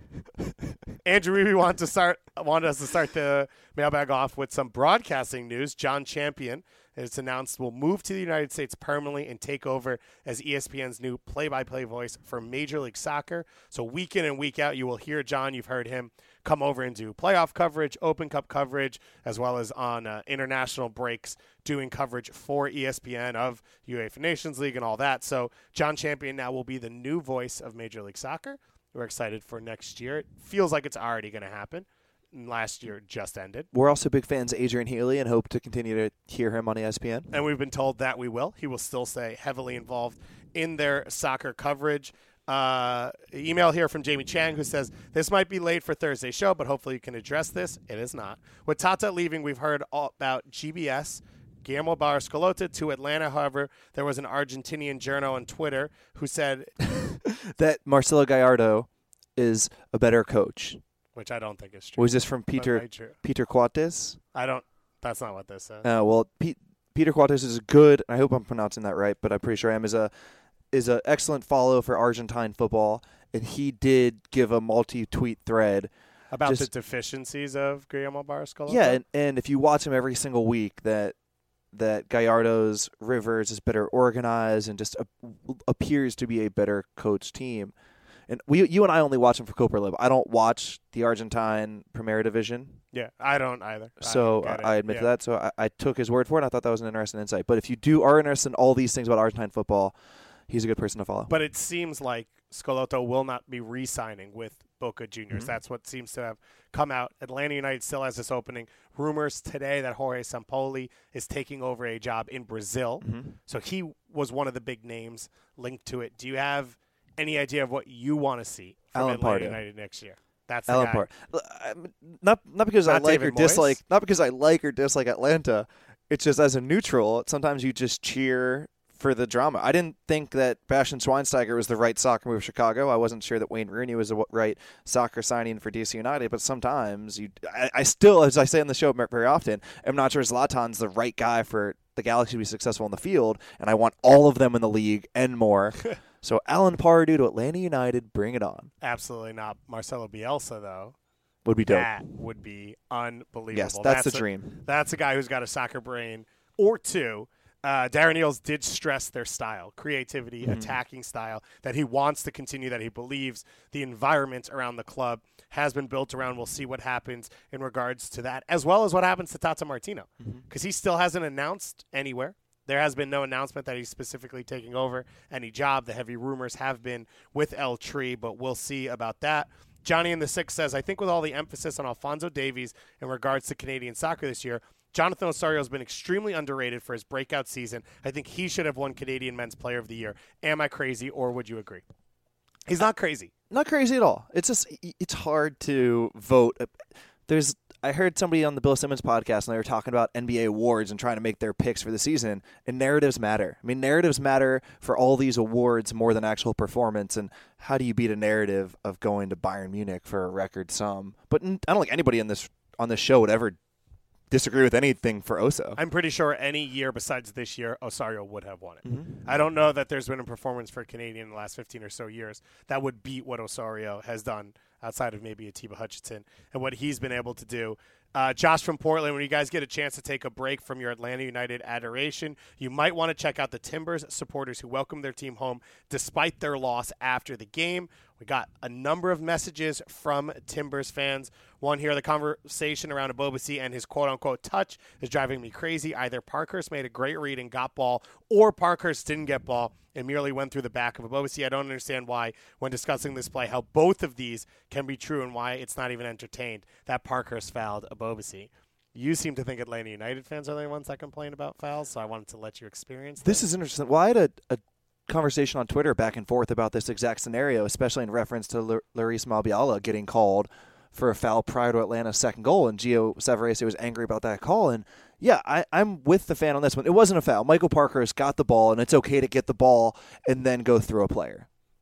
Speaker 6: Andrew Reeby wanted to start wanted us to start the mailbag off with some broadcasting news. John Champion, it's announced, will move to the United States permanently and take over as E S P N's new play-by-play voice for Major League Soccer. So week in and week out, you will hear John. You've heard him come over and do playoff coverage, Open Cup coverage, as well as on uh, international breaks doing coverage for E S P N of UEFA Nations League and all that. So John Champion now will be the new voice of Major League Soccer. We're excited for next year. It feels like it's already going to happen. Last year just ended.
Speaker 4: We're also big fans of Adrian Healy and hope to continue to hear him on E S P N.
Speaker 6: And we've been told that we will. He will still stay heavily involved in their soccer coverage. Uh, email here from Jamie Chang, who says, this might be late for Thursday's show, but hopefully you can address this. It is not. With Tata leaving, we've heard all about G B S, Guillermo Barros-Schelotto, to Atlanta. However, there was an Argentinian journo on Twitter who said
Speaker 4: that Marcelo Gallardo is a better coach.
Speaker 6: Which I don't think is true.
Speaker 4: Was this from Peter Peter Coates?
Speaker 6: I don't. That's not what this says.
Speaker 4: Uh, well, P- Peter Coates is good. I hope I'm pronouncing that right, but I'm pretty sure I am. Is a is an excellent follow for Argentine football, and he did give a multi-tweet thread
Speaker 6: about
Speaker 4: just,
Speaker 6: the deficiencies of Guillermo Barros-Schelotto.
Speaker 4: Yeah, and, and if you watch him every single week, that that Gallardo's Rivers is better organized and just a, appears to be a better coach team. And we, you and I only watch him for Copa Lib. I don't watch the Argentine Primera Division.
Speaker 6: Yeah, I don't either.
Speaker 4: So
Speaker 6: I,
Speaker 4: I admit
Speaker 6: yeah.
Speaker 4: to that. So I, I took his word for it, and I thought that was an interesting insight. But if you do are interested in all these things about Argentine football, he's a good person to follow.
Speaker 6: But it seems like Schelotto will not be re-signing with Boca Juniors. Mm-hmm. That's what seems to have come out. Atlanta United still has this opening. Rumors today that Jorge Sampaoli is taking over a job in Brazil. Mm-hmm. So he was one of the big names linked to it. Do you have any idea of what you want to see from
Speaker 4: Alan
Speaker 6: Atlanta
Speaker 4: Pardew.
Speaker 6: United next year? That's the
Speaker 4: Alan
Speaker 6: guy.
Speaker 4: Pardew. Not not because
Speaker 6: not
Speaker 4: I like
Speaker 6: David
Speaker 4: or
Speaker 6: Moyes?
Speaker 4: dislike. Not because I like or dislike Atlanta. It's just as a neutral. Sometimes you just cheer for the drama. I didn't think that Bastian Schweinsteiger was the right soccer move for Chicago. I wasn't sure that Wayne Rooney was the right soccer signing for D C United. But sometimes you, I, I still, as I say on the show very often, am not sure Zlatan's the right guy for the Galaxy to be successful in the field, and I want all of them in the league and more. So Alan Pardew to Atlanta United, bring it on.
Speaker 6: Absolutely not. Marcelo Bielsa, though.
Speaker 4: Would be dope.
Speaker 6: That would be unbelievable.
Speaker 4: Yes, that's,
Speaker 6: that's
Speaker 4: the
Speaker 6: a,
Speaker 4: dream.
Speaker 6: That's a guy who's got a soccer brain or two. Uh, Darren Eales did stress their style, creativity, mm-hmm. attacking style, that he wants to continue, that he believes the environment around the club has been built around. We'll see what happens in regards to that, as well as what happens to Tata Martino, because mm-hmm. he still hasn't announced anywhere. There has been no announcement that he's specifically taking over any job. The heavy rumors have been with El Tri, but we'll see about that. Johnny in the Six says, I think with all the emphasis on Alphonso Davies in regards to Canadian soccer this year, Jonathan Osorio has been extremely underrated for his breakout season. I think he should have won Canadian Men's Player of the Year. Am I crazy, or would you agree? He's not crazy.
Speaker 4: Not crazy at all. It's just it's hard to vote. There's I heard somebody on the Bill Simmons podcast, and they were talking about N B A awards and trying to make their picks for the season, and narratives matter. I mean, narratives matter for all these awards more than actual performance, and how do you beat a narrative of going to Bayern Munich for a record sum? But I don't think anybody on this on this show would ever disagree with anything for Oso.
Speaker 6: I'm pretty sure any year besides this year, Osorio would have won it.
Speaker 4: Mm-hmm.
Speaker 6: I don't know that there's been a performance for a Canadian in the last fifteen or so years that would beat what Osorio has done outside of maybe Atiba Hutchinson and what he's been able to do. Uh, Josh from Portland, when you guys get a chance to take a break from your Atlanta United adoration, you might want to check out the Timbers supporters who welcomed their team home despite their loss after the game. We got a number of messages from Timbers fans. One here, the conversation around Ebobisse and his quote-unquote touch is driving me crazy. Either Parkhurst made a great read and got ball, or Parkhurst didn't get ball and merely went through the back of Ebobisse. I don't understand why, when discussing this play, how both of these can be true and why it's not even entertained that Parkhurst fouled Ebobisse. You seem to think Atlanta United fans are the ones that complain about fouls, so I wanted to let you experience this.
Speaker 4: This is interesting. Well, I had a, a conversation on Twitter back and forth about this exact scenario, especially in reference to L- Laris Mabiala getting called for a foul prior to Atlanta's second goal, and Gio Savarese was angry about that call. And yeah, I, I'm with the fan on this one. It wasn't a foul. Michael Parkhurst got the ball, and it's okay to get the ball and then go through a player.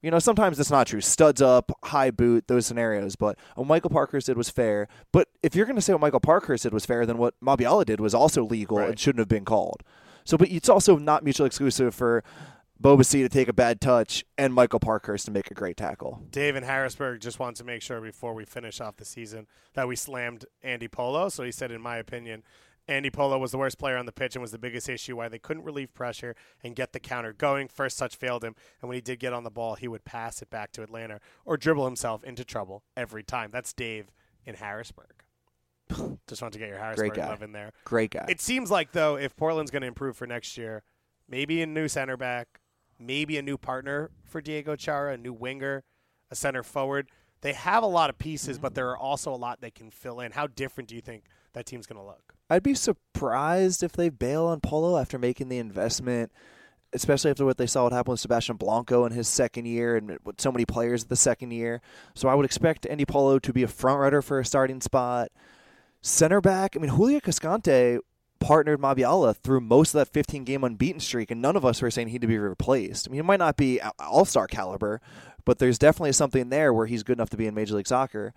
Speaker 4: You know, sometimes that's not true. Studs up, high boot, those scenarios. But what Michael Parkhurst did was fair. But if you're going to say what Michael Parkhurst did was fair, then what Mabiala did was also legal
Speaker 6: Right.
Speaker 4: and shouldn't have been called. So, but it's also not mutually exclusive for Bobasi to take a bad touch and Michael Parkhurst to make a great tackle.
Speaker 6: Dave in Harrisburg just wants to make sure before we finish off the season that we slammed Andy Polo. So he said, in my opinion, Andy Polo was the worst player on the pitch and was the biggest issue why they couldn't relieve pressure and get the counter going. First touch failed him, and when he did get on the ball, he would pass it back to Atlanta or dribble himself into trouble every time. That's Dave in Harrisburg. Just want to get your Harrisburg
Speaker 4: Great guy.
Speaker 6: love in there.
Speaker 4: Great guy.
Speaker 6: It seems like, though, if Portland's going to improve for next year, maybe a new center back, maybe a new partner for Diego Chara, a new winger, a center forward. They have a lot of pieces, but there are also a lot they can fill in. How different do you think that team's going to look?
Speaker 4: I'd be surprised if they bail on Polo after making the investment, especially after what they saw what happened with Sebastian Blanco in his second year and with so many players the second year. So I would expect Andy Polo to be a front runner for a starting spot. Center back, I mean, Julio Cascante partnered Mabiala through most of that fifteen-game unbeaten streak, and none of us were saying he'd be replaced. I mean, he might not be all-star caliber, but there's definitely something there where he's good enough to be in Major League Soccer.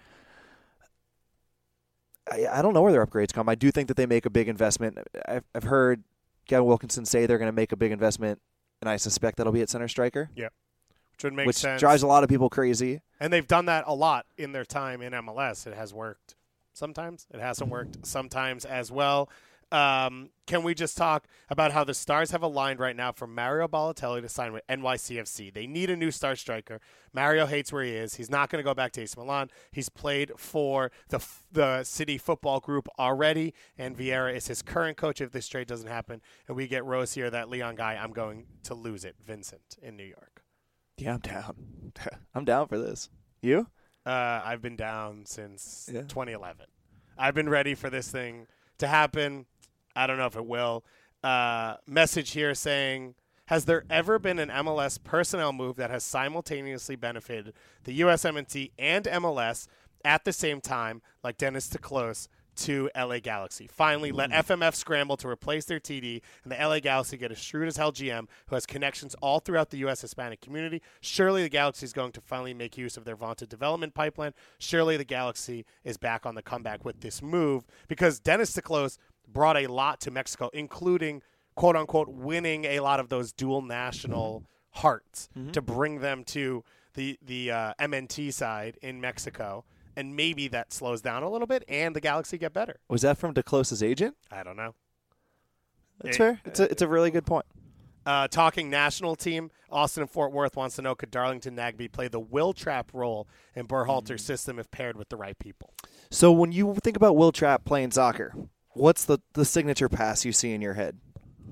Speaker 4: I, I don't know where their upgrades come. I do think that they make a big investment. I've, I've heard Gavin Wilkinson say they're going to make a big investment, and I suspect that'll be at center striker.
Speaker 6: Yeah, which would make
Speaker 4: which
Speaker 6: sense.
Speaker 4: drives a lot of people crazy.
Speaker 6: And they've done that a lot in their time in M L S. It has worked. Sometimes it hasn't worked. Sometimes as well. Um, can we just talk about how the Stars have aligned right now for Mario Balotelli to sign with N Y C F C? They need a new star striker. Mario hates where he is. He's not going to go back to A C Milan. He's played for the the City Football Group already, and Vieira is his current coach if this trade doesn't happen. And we get Rose here, that Leon guy. I'm going to lose it, Vincent, in New York.
Speaker 4: Yeah, I'm down. I'm down for this. You?
Speaker 6: Uh, I've been down since
Speaker 4: Yeah.
Speaker 6: twenty eleven. I've been ready for this thing to happen. I don't know if it will. Uh, message here saying, has there ever been an M L S personnel move that has simultaneously benefited the U S M N T and M L S at the same time, like Dennis DeClose to L A Galaxy? Finally, let F M F scramble to replace their T D, and the L A Galaxy get a shrewd as hell G M who has connections all throughout the U S Hispanic community. Surely the Galaxy is going to finally make use of their vaunted development pipeline. Surely the Galaxy is back on the comeback with this move, because Dennis DeClose brought a lot to Mexico, including, quote-unquote, winning a lot of those dual national hearts
Speaker 4: Mm-hmm.
Speaker 6: to bring them to the, the uh, M N T side in Mexico. And maybe that slows down a little bit and the Galaxy get better.
Speaker 4: Was that from DeClose's agent?
Speaker 6: I don't know.
Speaker 4: That's
Speaker 6: It-
Speaker 4: fair. It's a, it's a really good point.
Speaker 6: Uh, talking national team, Austin and Fort Worth wants to know, could Darlington Nagbe play the Will Trapp role in Berhalter's system if paired with the right people?
Speaker 4: So when you think about Will Trapp playing soccer, what's the, the signature pass you see in your head?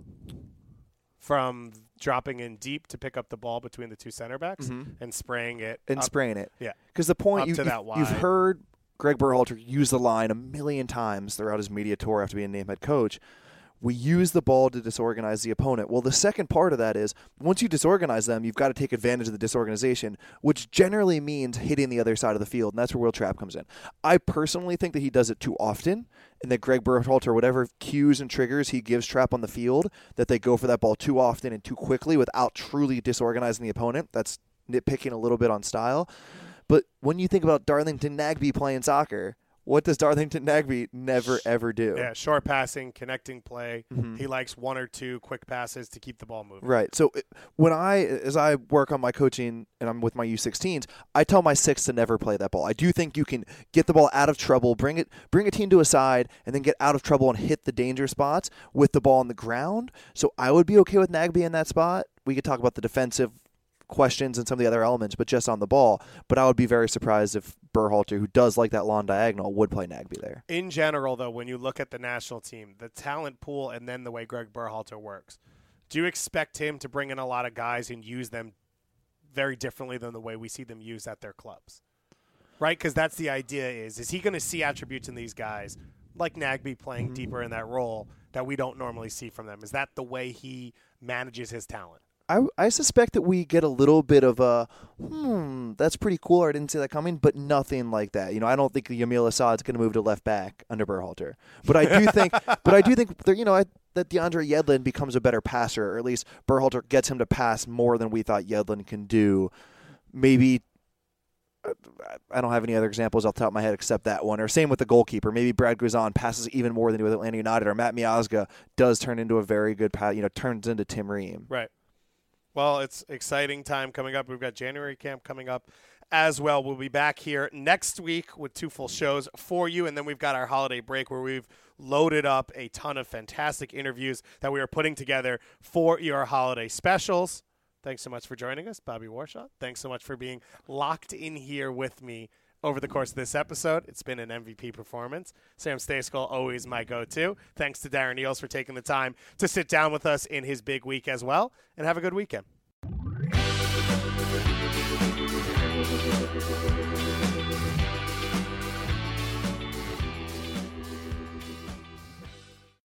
Speaker 6: From dropping in deep to pick up the ball between the two center backs and spraying it.
Speaker 4: And
Speaker 6: up-
Speaker 4: spraying it.
Speaker 6: Yeah.
Speaker 4: Because the point
Speaker 6: Up
Speaker 4: you,
Speaker 6: to
Speaker 4: you've,
Speaker 6: that
Speaker 4: you've
Speaker 6: wide.
Speaker 4: heard Greg Berhalter use the line a million times throughout his media tour after being named head coach. We use the ball to disorganize the opponent. Well, the second part of that is once you disorganize them, you've got to take advantage of the disorganization, which generally means hitting the other side of the field, and that's where Will Trapp comes in. I personally think that he does it too often, and that Greg Berhalter, whatever cues and triggers he gives Trapp on the field, that they go for that ball too often and too quickly without truly disorganizing the opponent. That's nitpicking a little bit on style. But when you think about Darlington Nagbe playing soccer, what does Darlington Nagbe never, ever do?
Speaker 6: Yeah, short passing, connecting play.
Speaker 4: Mm-hmm.
Speaker 6: He likes one or two quick passes to keep the ball moving.
Speaker 4: Right. So it- when I, as I work on my coaching and I'm with my U sixteens, I tell my six to never play that ball. I do think you can get the ball out of trouble, bring it, bring a team to a side, and then get out of trouble and hit the danger spots with the ball on the ground. So I would be okay with Nagbe in that spot. We could talk about the defensive questions and some of the other elements, but just on the ball. But I would be very surprised if Berhalter, who does like that long diagonal, would play Nagbe there.
Speaker 6: In general, though, when you look at the national team, the talent pool and then the way Greg Berhalter works, do you expect him to bring in a lot of guys and use them very differently than the way we see them used at their clubs? Right? Because that's the idea is, is he going to see attributes in these guys, like Nagbe playing
Speaker 4: Mm-hmm.
Speaker 6: deeper in that role, that we don't normally see from them? Is that the way he manages his talent?
Speaker 4: I, I suspect that we get a little bit of a, hmm, that's pretty cool, or I didn't see that coming, but nothing like that. You know, I don't think Yamil Assad's going to move to left back under Berhalter. But I do think, but I do think, there, you know, I, that DeAndre Yedlin becomes a better passer, or at least Berhalter gets him to pass more than we thought Yedlin can do. maybe I don't have any other examples off the top of my head except that one. Or same with the goalkeeper. Maybe Brad Guzan passes even more than he did with Atlanta United, or Matt Miazga does turn into a very good pass, you know, turns into Tim Ream.
Speaker 6: Right. Well, it's exciting time coming up. We've got January camp coming up as well. We'll be back here next week with two full shows for you, and then we've got our holiday break where we've loaded up a ton of fantastic interviews that we are putting together for your holiday specials. Thanks so much for joining us, Bobby Warshaw. Thanks so much for being locked in here with me over the course of this episode. It's been an M V P performance. Sam Stejskal, always my go-to. Thanks to Darren Eales for taking the time to sit down with us in his big week as well. And have a good weekend.